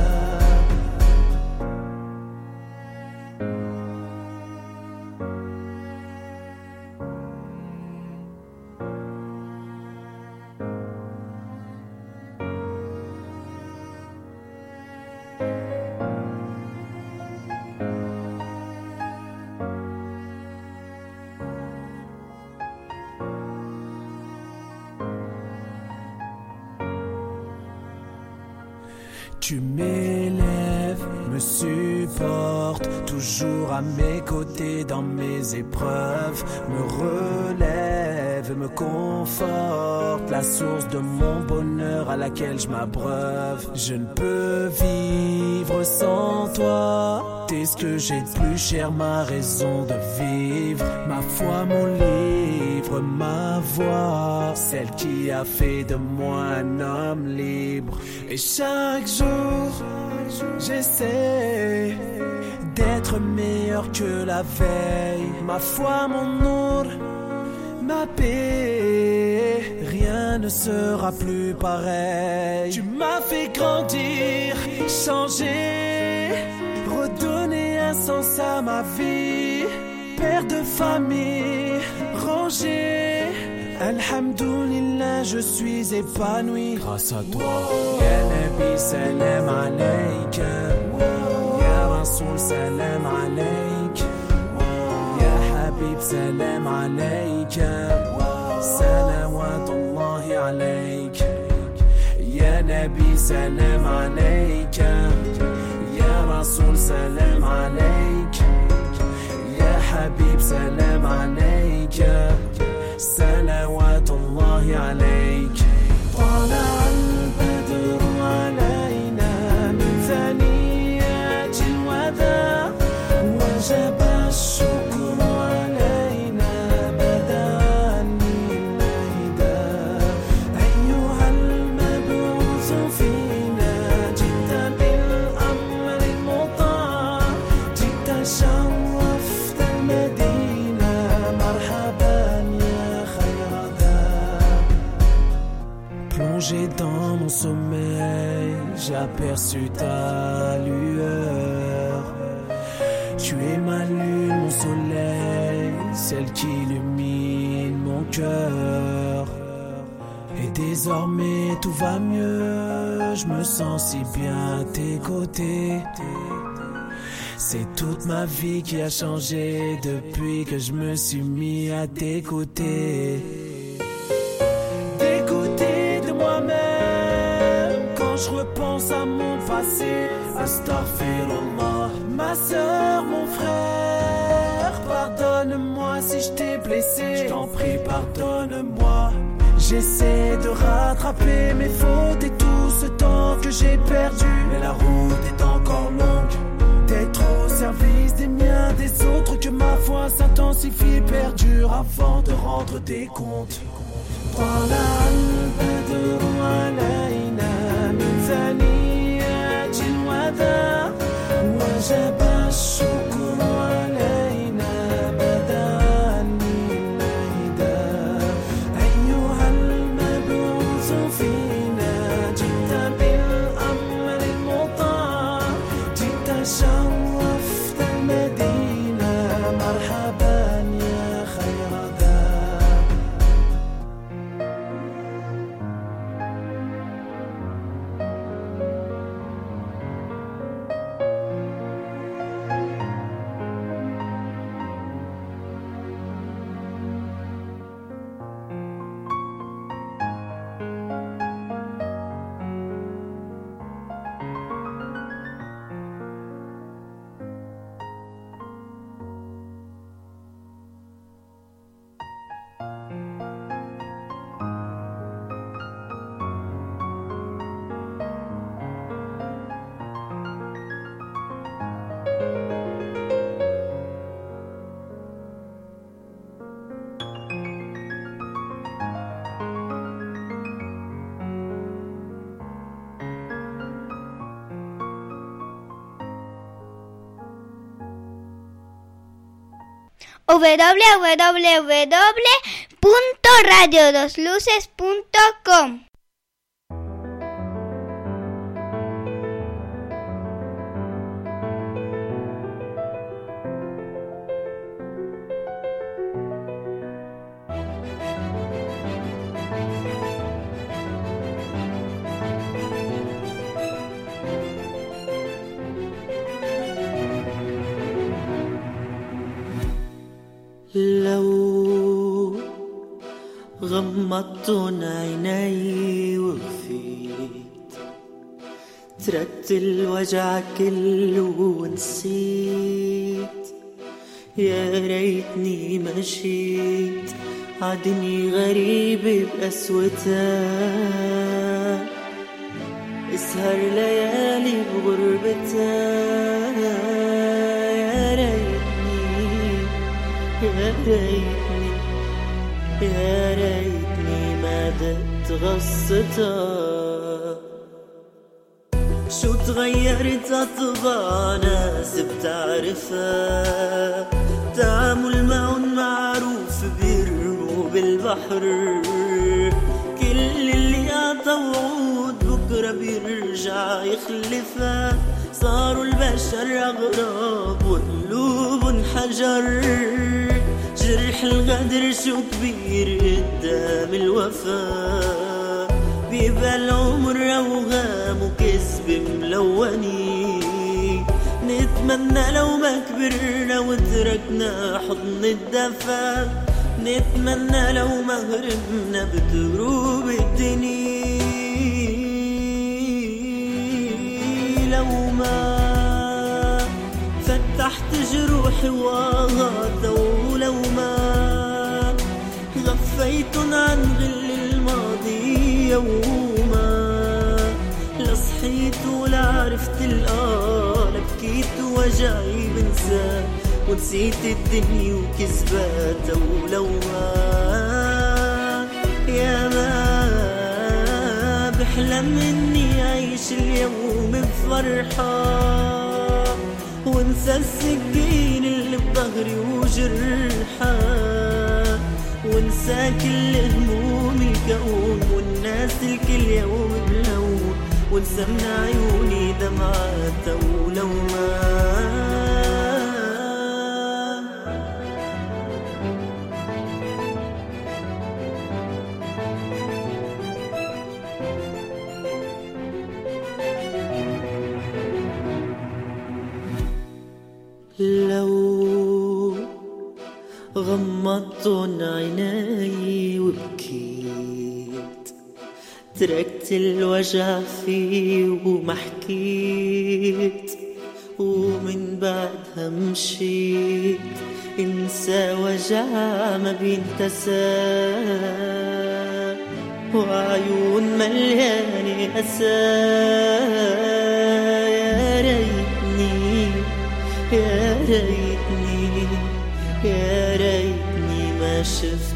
Tu m'élèves, me supportes, toujours à mes côtés dans mes épreuves, me relève, me conforte, la source de mon bonheur à laquelle je m'abreuve. Je ne peux vivre sans toi, t'es ce que j'ai de plus cher, ma raison de vivre, ma foi, mon livre, ma voix, celle qui a fait de moi un homme libre. Et chaque jour, j'essaie d'être meilleur que la veille. Ma foi, mon nour, ma paix, rien ne sera plus pareil. Tu m'as fait grandir, changer, redonner un sens à ma vie. Père de famille, rangé, Alhamdulillah, je suis épanoui grâce à toi. Ya Nabi, salam alayk. Ya Rasoul, salam alayk. Ya Habib, salam alayk. Salawatullahi alayk. Ya Nabi, salam alayk. Ya Rasoul, salam alayk. Ya Habib, salam alayk. صلوات الله عليك طلع البدر علينا من ثنيات الوداع وجب الشكر mon sommeil, j'ai aperçu ta lueur. Tu es ma lune, mon soleil, celle qui illumine mon cœur. Et désormais tout va mieux, je me sens si bien à tes côtés. C'est toute ma vie qui a changé depuis que je me suis mis à tes côtés. Dégoûté de moi-même quand je repense à mon passé. Astaghfirullah, ma soeur, mon frère, pardonne-moi si je t'ai blessé. Je t'en prie, pardonne-moi. J'essaie de rattraper mes fautes et tout ce temps que j'ai perdu. Mais la route est encore longue, d'être au service des miens, des autres, que ma foi s'intensifie et perdure avant de rendre des comptes. www.radiodosluces.com. لو غمضت عيني وخفيت تركت الوجع كله ونسيت، يا ريتني مشيت عدني غريبة بقسوتها، اسهر ليالي بغربتها، يا ريتني يا ريتني يا ريتني ما دقت غصتها. شو تغيرت أطباع ناس بتعرفها، تعامل معهم معروف بيرموا بالبحر، كل اللي أعطى وعود بكرة بيرجع يخلفها، صاروا البشر أغراب وقلوبهم حجر، جرح الغدر شو كبير قدام الوفا، بيبقى العمر أوهام وكذب ملوني، نتمنى لو ما كبرنا وتركنا حضن الدفا، نتمنى لو ما هربنا بدروب الدنيا، لو ما فتحت جروحي وغاطة، ولو ما غفيتن عن غل الماضي يوما، لصحيت ولا عرفت الآن، بكيت وجعي بنسى ونسيت الدنيا وكذباتها، ولو ما يا ما بحلم اني اعيش اليوم بفرحة، وانسى السكين اللي بظهري وجرحة، وانسى كل هموم الكون والناس الكل يوم بلون وانسى من عيوني دمعات ولومات. لو غمضتن عيني وبكيت تركت الوجع فيه وما حكيت، ومن بعدها مشيت انسى وجع ما بينتسى، وعيون مليانة أسى. يا ريتني يا ريتني يا ريتني ما شفت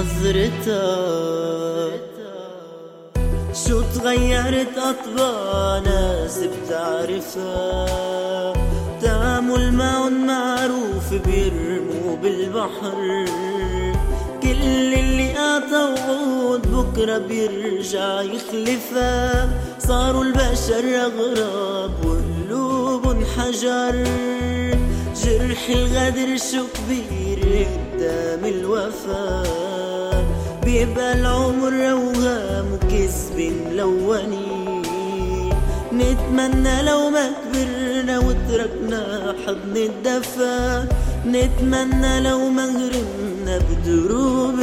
نظرتك. شو تغيرت أطباع ناس بتعرفها، تعامل معن معروف بيرموا بالبحر. كل اللي قاطع عود بكرة بيرجع يخلفها. صاروا البشر أغراب وقلوب حجر، جرح الغدر شو كبير قدام الوفاء. بيبقى العمر أوهام وكذب ملونين. نتمنى لو ما كبرنا وتركنا حضن الدفا، نتمنى لو ما غرمنا بدروب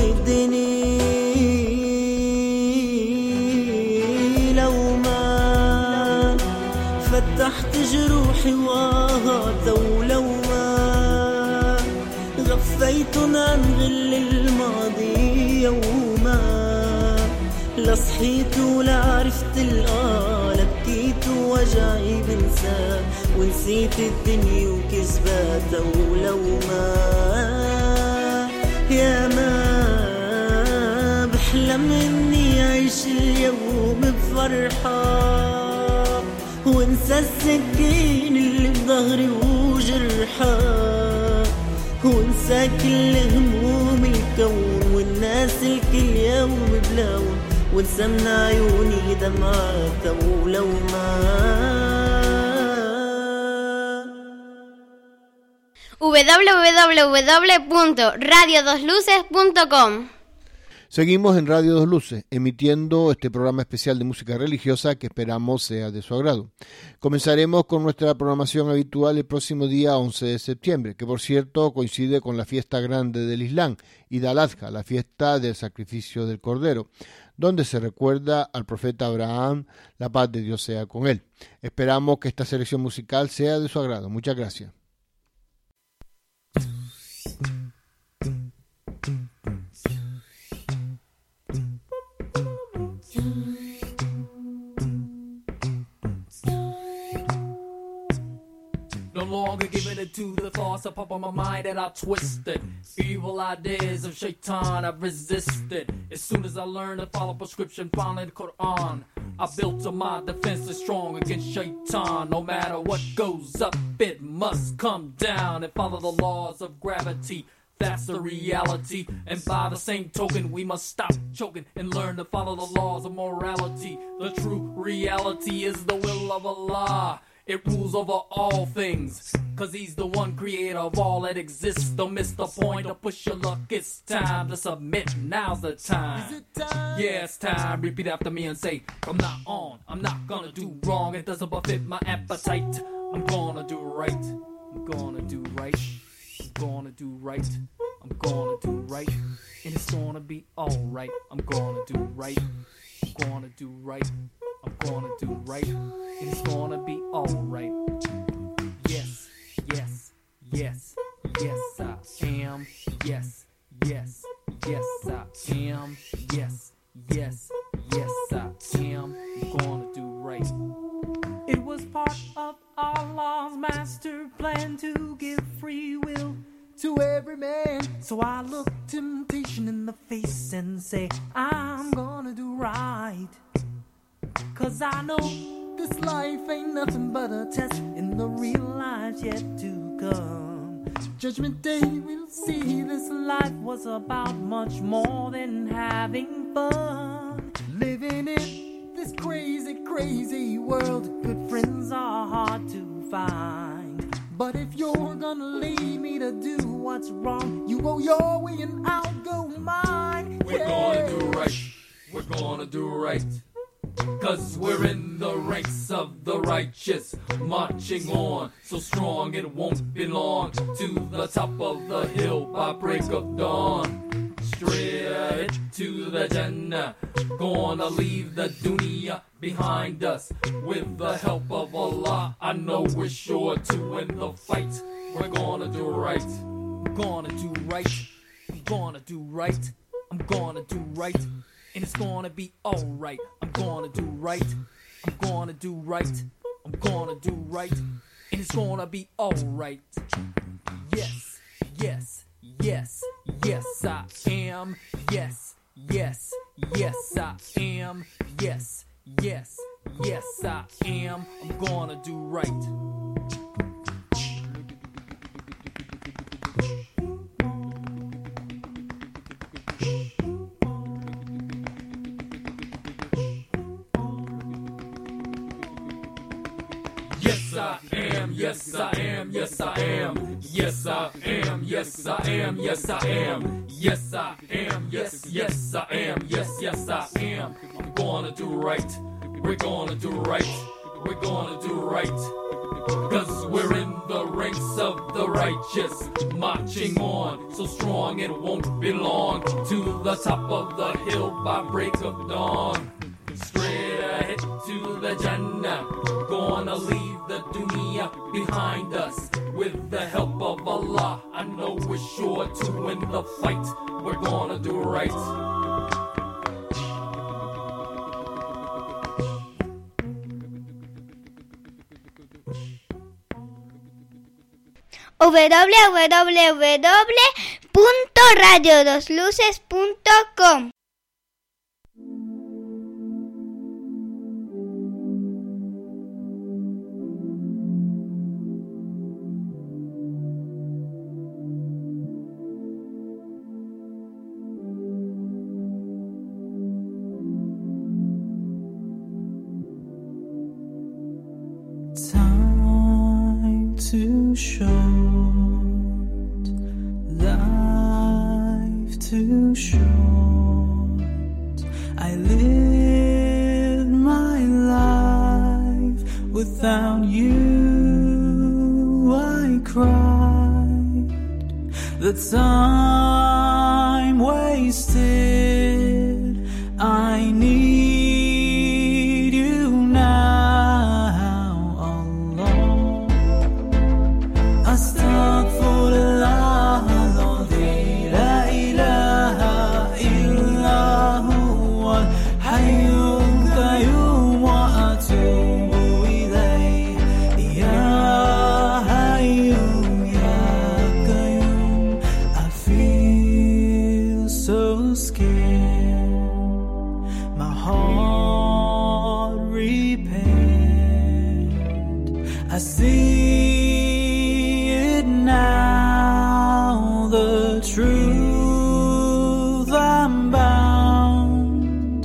الدنيا. لو ما فتحت جروحي وهذا ولو ما غفيتن عن غل الماضي يوما، لا صحيت ولا عرفت الآلة بكيت ووجعي بنسى، ونسيت الدنيا وكذباتها ولو ما. يا ما بحلم اني اعيش اليوم بفرحة، وانسى السكين اللي بظهري وجرحة، وانسى كل هموم الكون والناس الكل يوم بلون، وانسى من عيوني دمعات ولومات. www.radiodosluces.com. Seguimos en Radio Dos Luces, emitiendo este programa especial de música religiosa que esperamos sea de su agrado. Comenzaremos con nuestra programación habitual el próximo día 11 de septiembre, que por cierto coincide con la fiesta grande del Islam, Eid al-Adha, la fiesta del sacrificio del Cordero, donde se recuerda al profeta Abraham, la paz de Dios sea con él. Esperamos que esta selección musical sea de su agrado. Muchas gracias. No longer giving it to the thoughts that pop on my mind that I twisted. Evil ideas of shaitan I've resisted. As soon as I learned to follow prescription, following the Quran, I built on my defenses strong against shaitan. No matter what goes up, it must come down and follow the laws of gravity. That's the reality. And by the same token, we must stop choking and learn to follow the laws of morality. The true reality is the will of Allah. It rules over all things, cause he's the one creator of all that exists. Don't miss the point or push your luck. It's time to submit. Now's the time. Is it time? Yeah, it's time. Repeat after me and say, from now on, I'm not gonna do wrong. It doesn't fit my appetite. I'm gonna do right. I'm gonna do right. I'm gonna do right. I'm gonna do right. And it's gonna be alright. I'm gonna do right. I'm gonna do right. I'm gonna do right, and it's gonna be alright. Yes, yes, yes, yes I am. Yes, yes, yes I am. Yes, yes, yes I am. I'm gonna do right. It was part of Allah's master plan to give free will to every man. So I look temptation in the face and say, I'm gonna do right. Cause I know this life ain't nothing but a test in the real life yet to come. Judgment Day we'll see this life was about much more than having fun. Living in this crazy crazy, crazy world. Good friends are hard to find. But if you're gonna leave me to do what's wrong, you go your way and I'll go mine. We're gonna do right. We're gonna do right. 'Cause we're in the ranks of the righteous, marching on so strong it won't be long, to the top of the hill by break of dawn. Straight to the Jannah, gonna leave the dunya behind us. With the help of Allah, I know we're sure to win the fight. We're gonna do right. I'm gonna do right. I'm gonna do right. I'm gonna do right. And it's gonna be alright. I'm gonna do right. I'm gonna do right. I'm gonna do right. And it's gonna be alright. Yes, yes, yes, yes, I am. Yes, yes, yes, I am. Yes, yes, yes, I am. I'm gonna do right. Yes, I am, yes, I am, yes, I am. Yes, I am, yes, I am, yes, I am. Yes, I am, yes, yes, I am, yes, yes, I am. I'm gonna do right. We're gonna do right. We're gonna do right. 'Cause we're in the ranks of the righteous, marching on so strong it won't be long, to the top of the hill by break of dawn. Straight ahead to the Jannah, gonna leave the dunya behind us. With the help of Allah, I know we're sure to win the fight. We're gonna do right. www.radiodosluces.com. Time too short, life too short. I lived my life without you. I cried the time wasted. I need you now. I see it now, the truth, I'm bound.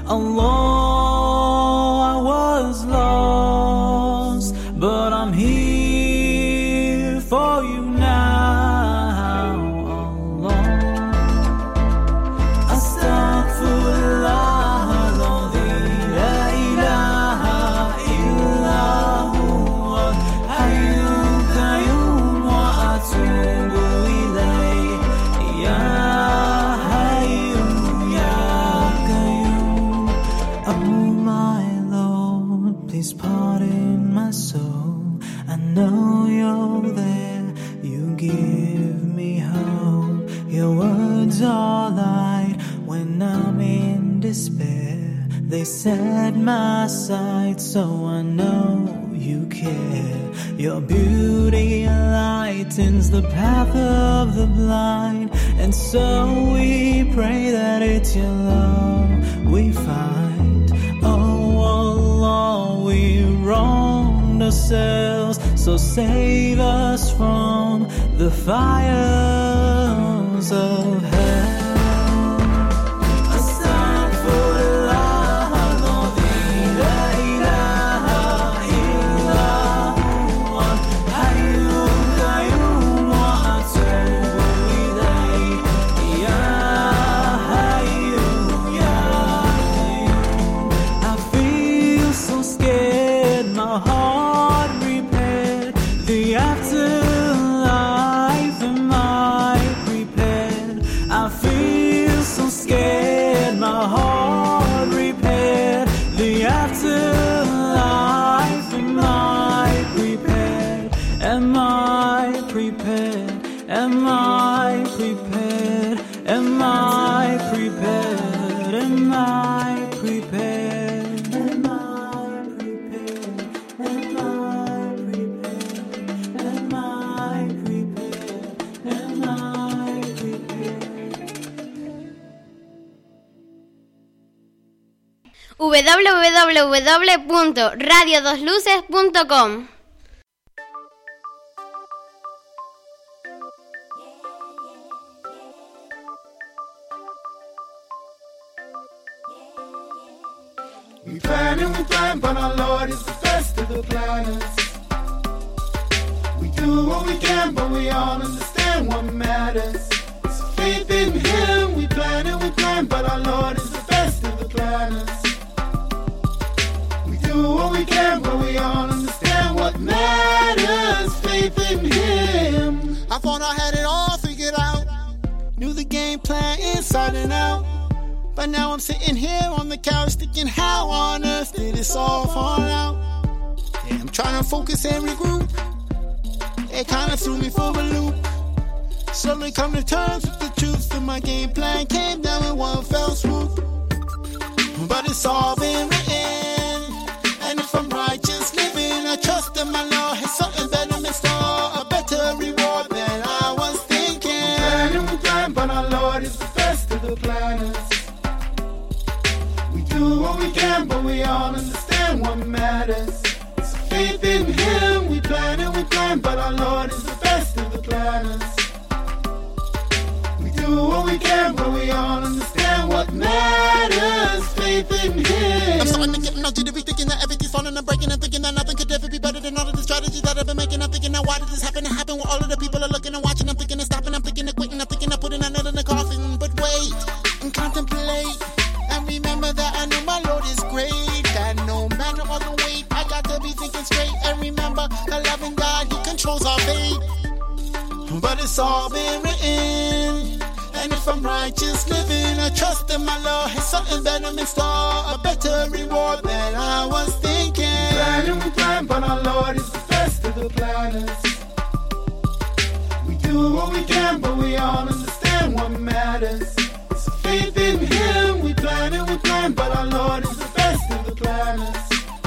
Allah, I was lost, but I'm here for you now. Allah, astaghfirullah. Pardon my soul, I know you're there, you give me hope. Your words are light when I'm in despair. They set my sights so I know you care. Your beauty lightens the path of the blind, and so we pray that it's your love we find. Oh Allah, we wronged ourselves, so save us from the fires of hell. Astaghfirullah, the afterlife. Am I prepared? I feel so scared, my heart repaired. The afterlife. Am I prepared? Am I prepared? Am I prepared? Am I prepared? Am I prepared? Am I prepared? Am I prepared? Am I prepared? Am I prepared? www.radiodosluces.com. We plan, but our Lord is the best of the planners. We do what we can, but we all understand what matters. It's faith in Him. We plan, but our Lord is the best of the planners. We do what we can, but we all understand what matters. Faith in Him. I thought I had it all figured out. Knew the game plan inside and out. But now I'm sitting here on the couch thinking, how on earth did this all fall out? Yeah, I'm trying to focus and regroup. It kinda threw me for a loop. Slowly come to terms with the truth that my game plan came down in one fell swoop. But it's all been written, and if I'm righteous living, I trust that my Lord has something better in store, a better reward than I was thinking. We plan, but our Lord is the best of the planners. Do what we can, but we all understand what matters. It's faith in Him. We plan, but our Lord is the best of the planners. We do what we can, but we all understand what matters. Faith in Him. I'm starting to get no jittery, thinking that everything's falling and breaking. I'm thinking that nothing could ever be better than all of the strategies that I've been making. I'm thinking, now why did this happen? It happened when all of the people are looking and watching. I'm thinking of stopping, I'm thinking of quitting, I'm thinking of putting a nail in the coffin. But wait and contemplate. And remember that I know my Lord is great. That no matter all the weight, I got to be thinking straight. And remember, the loving God, He controls our fate. But it's all been written. And if I'm righteous living, I trust that my Lord has something better in store, a better reward than I was thinking. We plan, but our Lord is the best of the planners. We do what we can, but we all understand what matters. Faith in Him. We plan, but our Lord is the best of the planners.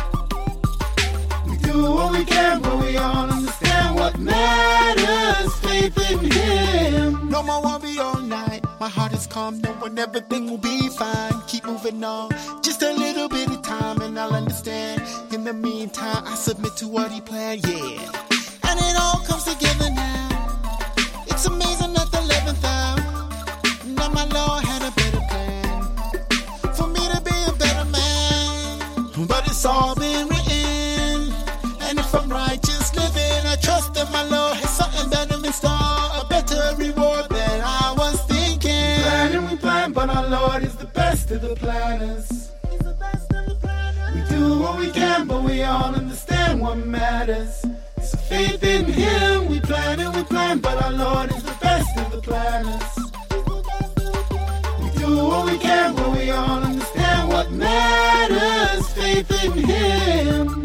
We do what we can, but we all understand what matters. Faith in Him. No more worry all night. My heart is calm, knowing everything will be fine. Keep moving on, just a little bit of time, and I'll understand. In the meantime, I submit to what He planned, yeah. And it all comes together now. It's amazing at the 11th hour. Now my Lord had a better plan for me to be a better man. But it's all been written, and if I'm righteous living, I trust that my Lord has something better in store, a better reward than I was thinking. We plan, but our Lord is the best of the planners. He's the best of the planners. We do what we can, but we all understand what matters. It's a faith in Him. We plan, but our Lord is the best of the planners. Do what we can, but we all understand what matters. Faith in Him.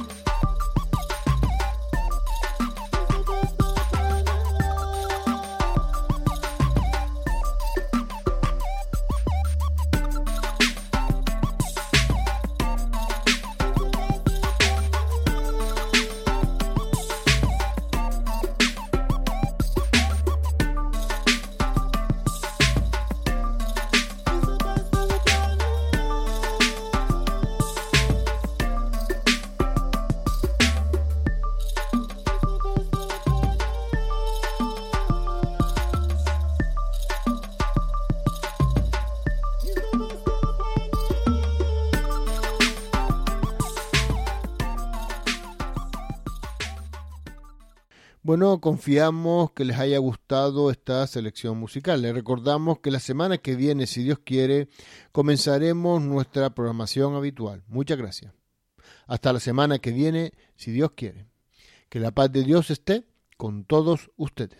Bueno, confiamos que les haya gustado esta selección musical. Les recordamos que la semana que viene, si Dios quiere, comenzaremos nuestra programación habitual. Muchas gracias. Hasta la semana que viene, si Dios quiere. Que la paz de Dios esté con todos ustedes.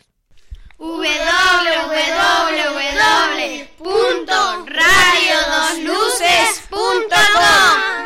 www.radiodosluces.com